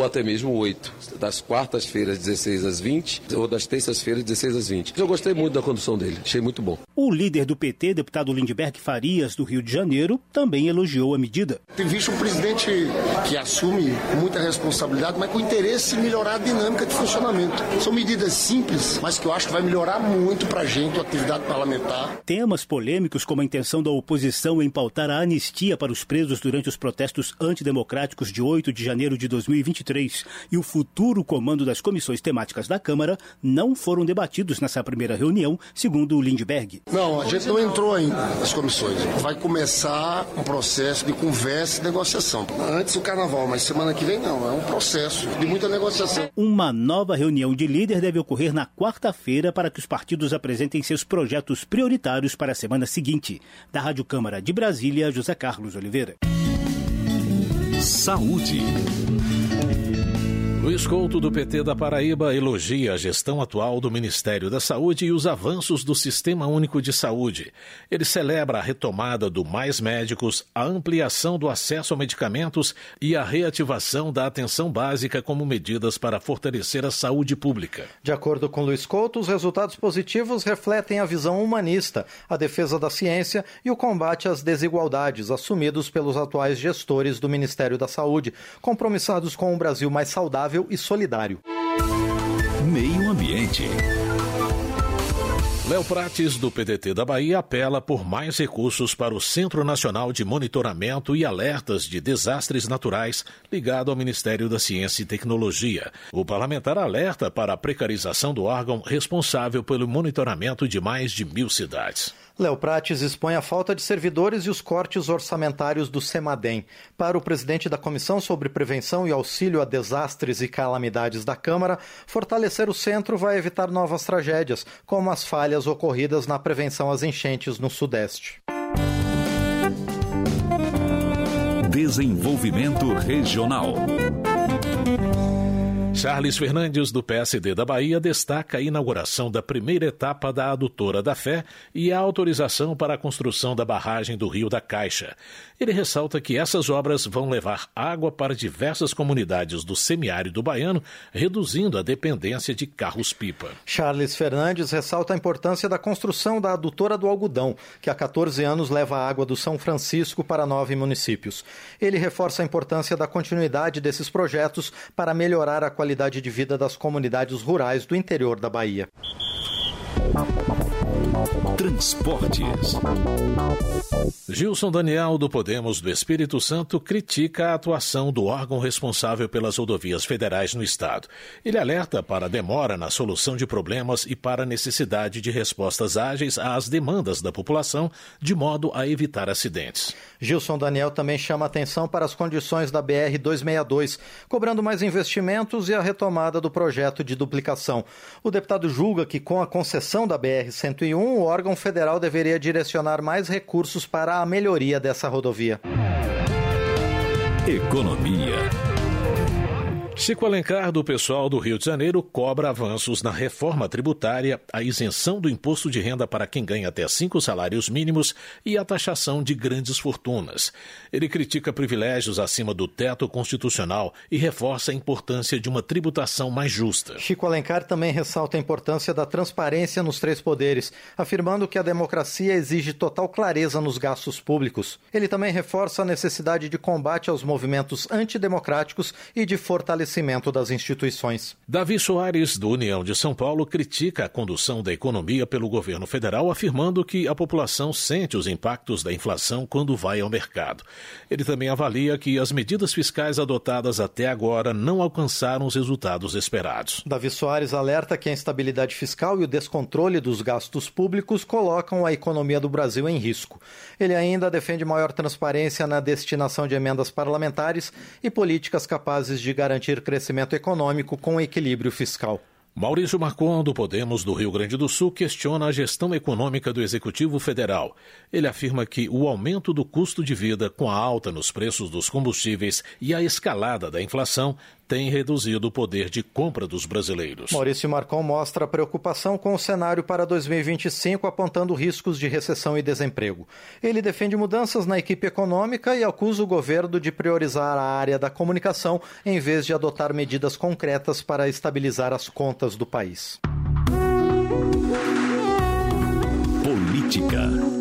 ou até mesmo 8, das quartas-feiras 16 às 20 ou das terças-feiras 16 às 20. Eu gostei muito da condução dele, achei muito bom. O líder do PT, deputado Lindbergh Farias, do Rio de Janeiro, também elogiou a medida. Tem visto um presidente que assume muita responsabilidade, mas com interesse em melhorar a dinâmica de funcionamento. São medidas simples, mas que eu acho que vai melhorar muito para a gente a atividade parlamentar. Temas polêmicos como a intenção da oposição em pautar a anistia para os presos durante os protestos antidemocráticos de 8 de janeiro de 2023 e o futuro comando das comissões temáticas da Câmara não foram debatidos nessa primeira reunião, segundo o Lindbergh. Não, a gente não entrou ainda nas comissões. Vai começar um processo de conversa e negociação. Antes do carnaval, mas semana que vem não. É um processo de muita negociação. Uma nova reunião de líder deve ocorrer na quarta-feira para que os partidos apresentem seus projetos prioritários para a semana seguinte. Da Rádio Câmara de Brasília, José Carlos Oliveira. Saúde. Luiz Couto, do PT da Paraíba, elogia a gestão atual do Ministério da Saúde e os avanços do Sistema Único de Saúde. Ele celebra a retomada do Mais Médicos, a ampliação do acesso a medicamentos e a reativação da atenção básica como medidas para fortalecer a saúde pública. De acordo com Luiz Couto, os resultados positivos refletem a visão humanista, a defesa da ciência e o combate às desigualdades assumidos pelos atuais gestores do Ministério da Saúde, compromissados com um Brasil mais saudável e solidário. Meio Ambiente. Léo Prates, do PDT da Bahia, apela por mais recursos para o Centro Nacional de Monitoramento e Alertas de Desastres Naturais, ligado ao Ministério da Ciência e Tecnologia. O parlamentar alerta para a precarização do órgão responsável pelo monitoramento de mais de 1.000 cidades. Léo Prates expõe a falta de servidores e os cortes orçamentários do CEMADEM. Para o presidente da Comissão sobre Prevenção e Auxílio a Desastres e Calamidades da Câmara, fortalecer o centro vai evitar novas tragédias, como as falhas ocorridas na prevenção às enchentes no Sudeste. Desenvolvimento Regional. Charles Fernandes, do PSD da Bahia, destaca a inauguração da primeira etapa da Adutora da Fé e a autorização para a construção da barragem do Rio da Caixa. Ele ressalta que essas obras vão levar água para diversas comunidades do semiárido baiano, reduzindo a dependência de carros-pipa. Charles Fernandes ressalta a importância da construção da Adutora do Algodão, que há 14 anos leva a água do São Francisco para 9 municípios. Ele reforça a importância da continuidade desses projetos para melhorar a qualidade de vida das comunidades rurais do interior da Bahia. Transportes. Gilson Daniel, do Podemos do Espírito Santo, critica a atuação do órgão responsável pelas rodovias federais no estado. Ele alerta para a demora na solução de problemas e para a necessidade de respostas ágeis às demandas da população, de modo a evitar acidentes. Gilson Daniel também chama atenção para as condições da BR-262, cobrando mais investimentos e a retomada do projeto de duplicação. O deputado julga que, com a concessão da BR-101, o órgão federal deveria direcionar mais recursos para a melhoria dessa rodovia. Economia. Chico Alencar, do PSOL do Rio de Janeiro, cobra avanços na reforma tributária, a isenção do imposto de renda para quem ganha até 5 salários mínimos e a taxação de grandes fortunas. Ele critica privilégios acima do teto constitucional e reforça a importância de uma tributação mais justa. Chico Alencar também ressalta a importância da transparência nos 3 poderes, afirmando que a democracia exige total clareza nos gastos públicos. Ele também reforça a necessidade de combate aos movimentos antidemocráticos e de fortalecimento das instituições. Davi Soares, do União de São Paulo, critica a condução da economia pelo governo federal, afirmando que a população sente os impactos da inflação quando vai ao mercado. Ele também avalia que as medidas fiscais adotadas até agora não alcançaram os resultados esperados. Davi Soares alerta que a instabilidade fiscal e o descontrole dos gastos públicos colocam a economia do Brasil em risco. Ele ainda defende maior transparência na destinação de emendas parlamentares e políticas capazes de garantir crescimento econômico com equilíbrio fiscal. Maurício Marcon, do Podemos do Rio Grande do Sul, questiona a gestão econômica do Executivo Federal. Ele afirma que o aumento do custo de vida, com a alta nos preços dos combustíveis e a escalada da inflação, tem reduzido o poder de compra dos brasileiros. Maurício Marcon mostra preocupação com o cenário para 2025, apontando riscos de recessão e desemprego. Ele defende mudanças na equipe econômica e acusa o governo de priorizar a área da comunicação em vez de adotar medidas concretas para estabilizar as contas do país. Política.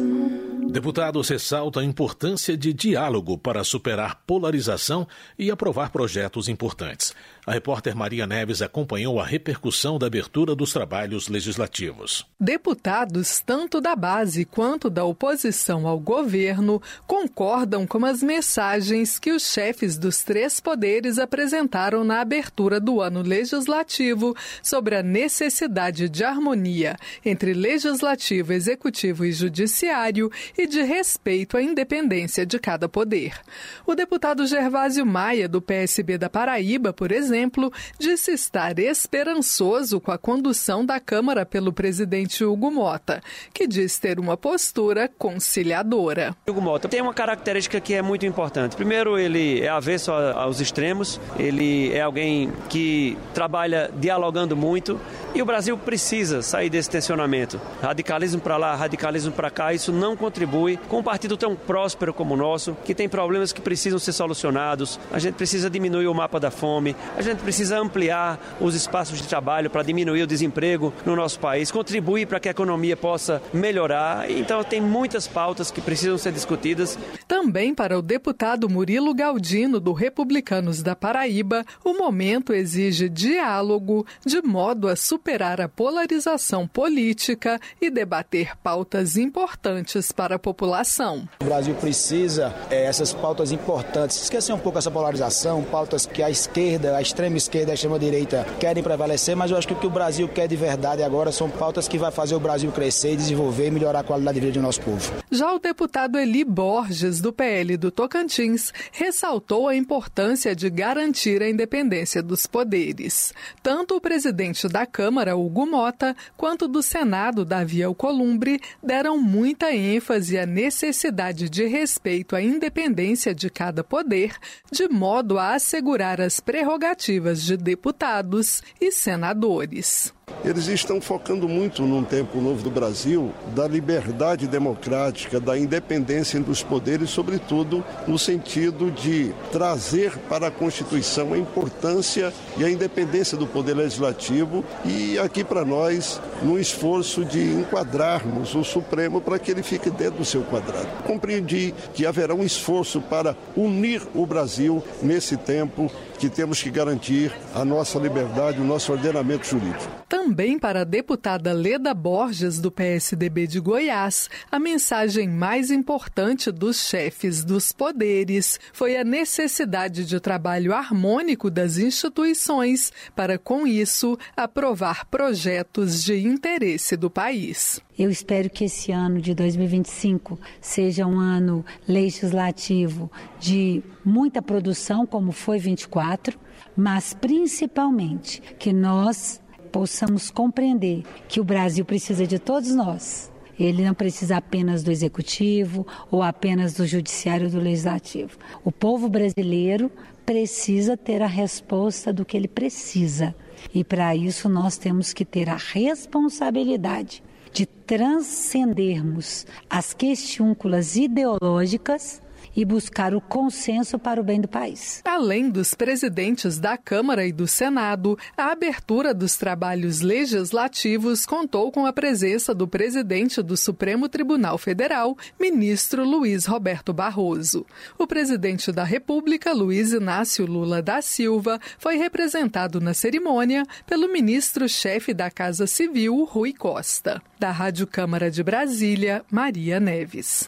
Deputados ressaltam a importância de diálogo para superar polarização e aprovar projetos importantes. A repórter Maria Neves acompanhou a repercussão da abertura dos trabalhos legislativos. Deputados, tanto da base quanto da oposição ao governo, concordam com as mensagens que os chefes dos 3 poderes apresentaram na abertura do ano legislativo sobre a necessidade de harmonia entre legislativo, executivo e judiciário e de respeito à independência de cada poder. O deputado Gervásio Maia, do PSB da Paraíba, por exemplo, disse estar esperançoso com a condução da Câmara pelo presidente Hugo Mota, que diz ter uma postura conciliadora. Hugo Mota tem uma característica que é muito importante. Primeiro, ele é avesso aos extremos, ele é alguém que trabalha dialogando muito e o Brasil precisa sair desse tensionamento. Radicalismo para lá, radicalismo para cá, isso não contribui com um partido tão próspero como o nosso, que tem problemas que precisam ser solucionados. A gente precisa diminuir o mapa da fome, a gente precisa ampliar os espaços de trabalho para diminuir o desemprego no nosso país, contribuir para que a economia possa melhorar. Então tem muitas pautas que precisam ser discutidas. Também para o deputado Murilo Galdino, do Republicanos da Paraíba, o momento exige diálogo de modo a superar a polarização política e debater pautas importantes para a população. O Brasil precisa essas pautas importantes, esquecer um pouco essa polarização, pautas que a esquerda, a extrema esquerda e a extrema direita querem prevalecer, mas eu acho que o que o Brasil quer de verdade agora são pautas que vai fazer o Brasil crescer, desenvolver e melhorar a qualidade de vida do nosso povo. Já o deputado Eli Borges, do PL do Tocantins, ressaltou a importância de garantir a independência dos poderes. Tanto o presidente da Câmara, Hugo Mota, quanto do Senado, Davi Alcolumbre, deram muita ênfase à necessidade de respeito à independência de cada poder, de modo a assegurar as prerrogativas de deputados e senadores. Eles estão focando muito num tempo novo do Brasil, da liberdade democrática, da independência dos poderes, sobretudo no sentido de trazer para a Constituição a importância e a independência do poder legislativo e aqui para nós, no esforço de enquadrarmos o Supremo para que ele fique dentro do seu quadrado. Compreendi que haverá um esforço para unir o Brasil nesse tempo que temos que garantir a nossa liberdade, o nosso ordenamento jurídico. Também para a deputada Leda Borges, do PSDB de Goiás, a mensagem mais importante dos chefes dos poderes foi a necessidade de trabalho harmônico das instituições para, com isso, aprovar projetos de interesse do país. Eu espero que esse ano de 2025 seja um ano legislativo de muita produção, como foi 24, mas principalmente que nós possamos compreender que o Brasil precisa de todos nós. Ele não precisa apenas do executivo ou apenas do judiciário ou do legislativo. O povo brasileiro precisa ter a resposta do que ele precisa. E para isso nós temos que ter a responsabilidade de transcendermos as questiúnculas ideológicas e buscar o consenso para o bem do país. Além dos presidentes da Câmara e do Senado, a abertura dos trabalhos legislativos contou com a presença do presidente do Supremo Tribunal Federal, ministro Luiz Roberto Barroso. O presidente da República, Luiz Inácio Lula da Silva, foi representado na cerimônia pelo ministro-chefe da Casa Civil, Rui Costa. Da Rádio Câmara de Brasília, Maria Neves.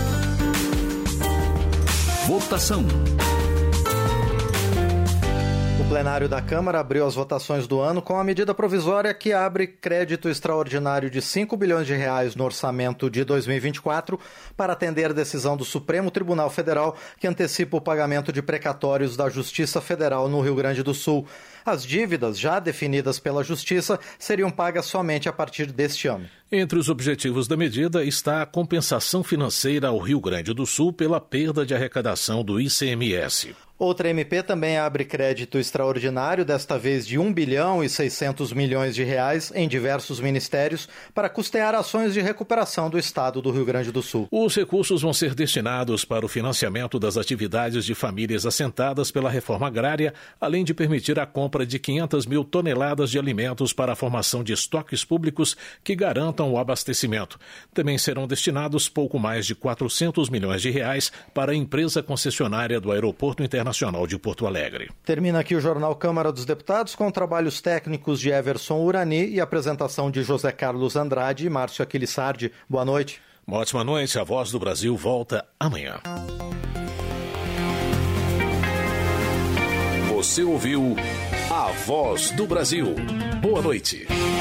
Votação. O plenário da Câmara abriu as votações do ano com a medida provisória que abre crédito extraordinário de R$5 bilhões no orçamento de 2024 para atender a decisão do Supremo Tribunal Federal que antecipa o pagamento de precatórios da Justiça Federal no Rio Grande do Sul. As dívidas, já definidas pela Justiça, seriam pagas somente a partir deste ano. Entre os objetivos da medida está a compensação financeira ao Rio Grande do Sul pela perda de arrecadação do ICMS. Outra MP também abre crédito extraordinário, desta vez de 1 bilhão e 600 milhões de reais em diversos ministérios para custear ações de recuperação do estado do Rio Grande do Sul. Os recursos vão ser destinados para o financiamento das atividades de famílias assentadas pela reforma agrária, além de permitir a compra de 500 mil toneladas de alimentos para a formação de estoques públicos que garantam o abastecimento. Também serão destinados pouco mais de 400 milhões de reais para a empresa concessionária do Aeroporto Internacional de Porto Alegre. Termina aqui o Jornal Câmara dos Deputados com trabalhos técnicos de Everson Urani e apresentação de José Carlos Andrade e Márcio Aquilissardi. Boa noite. Uma ótima noite. A Voz do Brasil volta amanhã. Você ouviu A Voz do Brasil. Boa noite.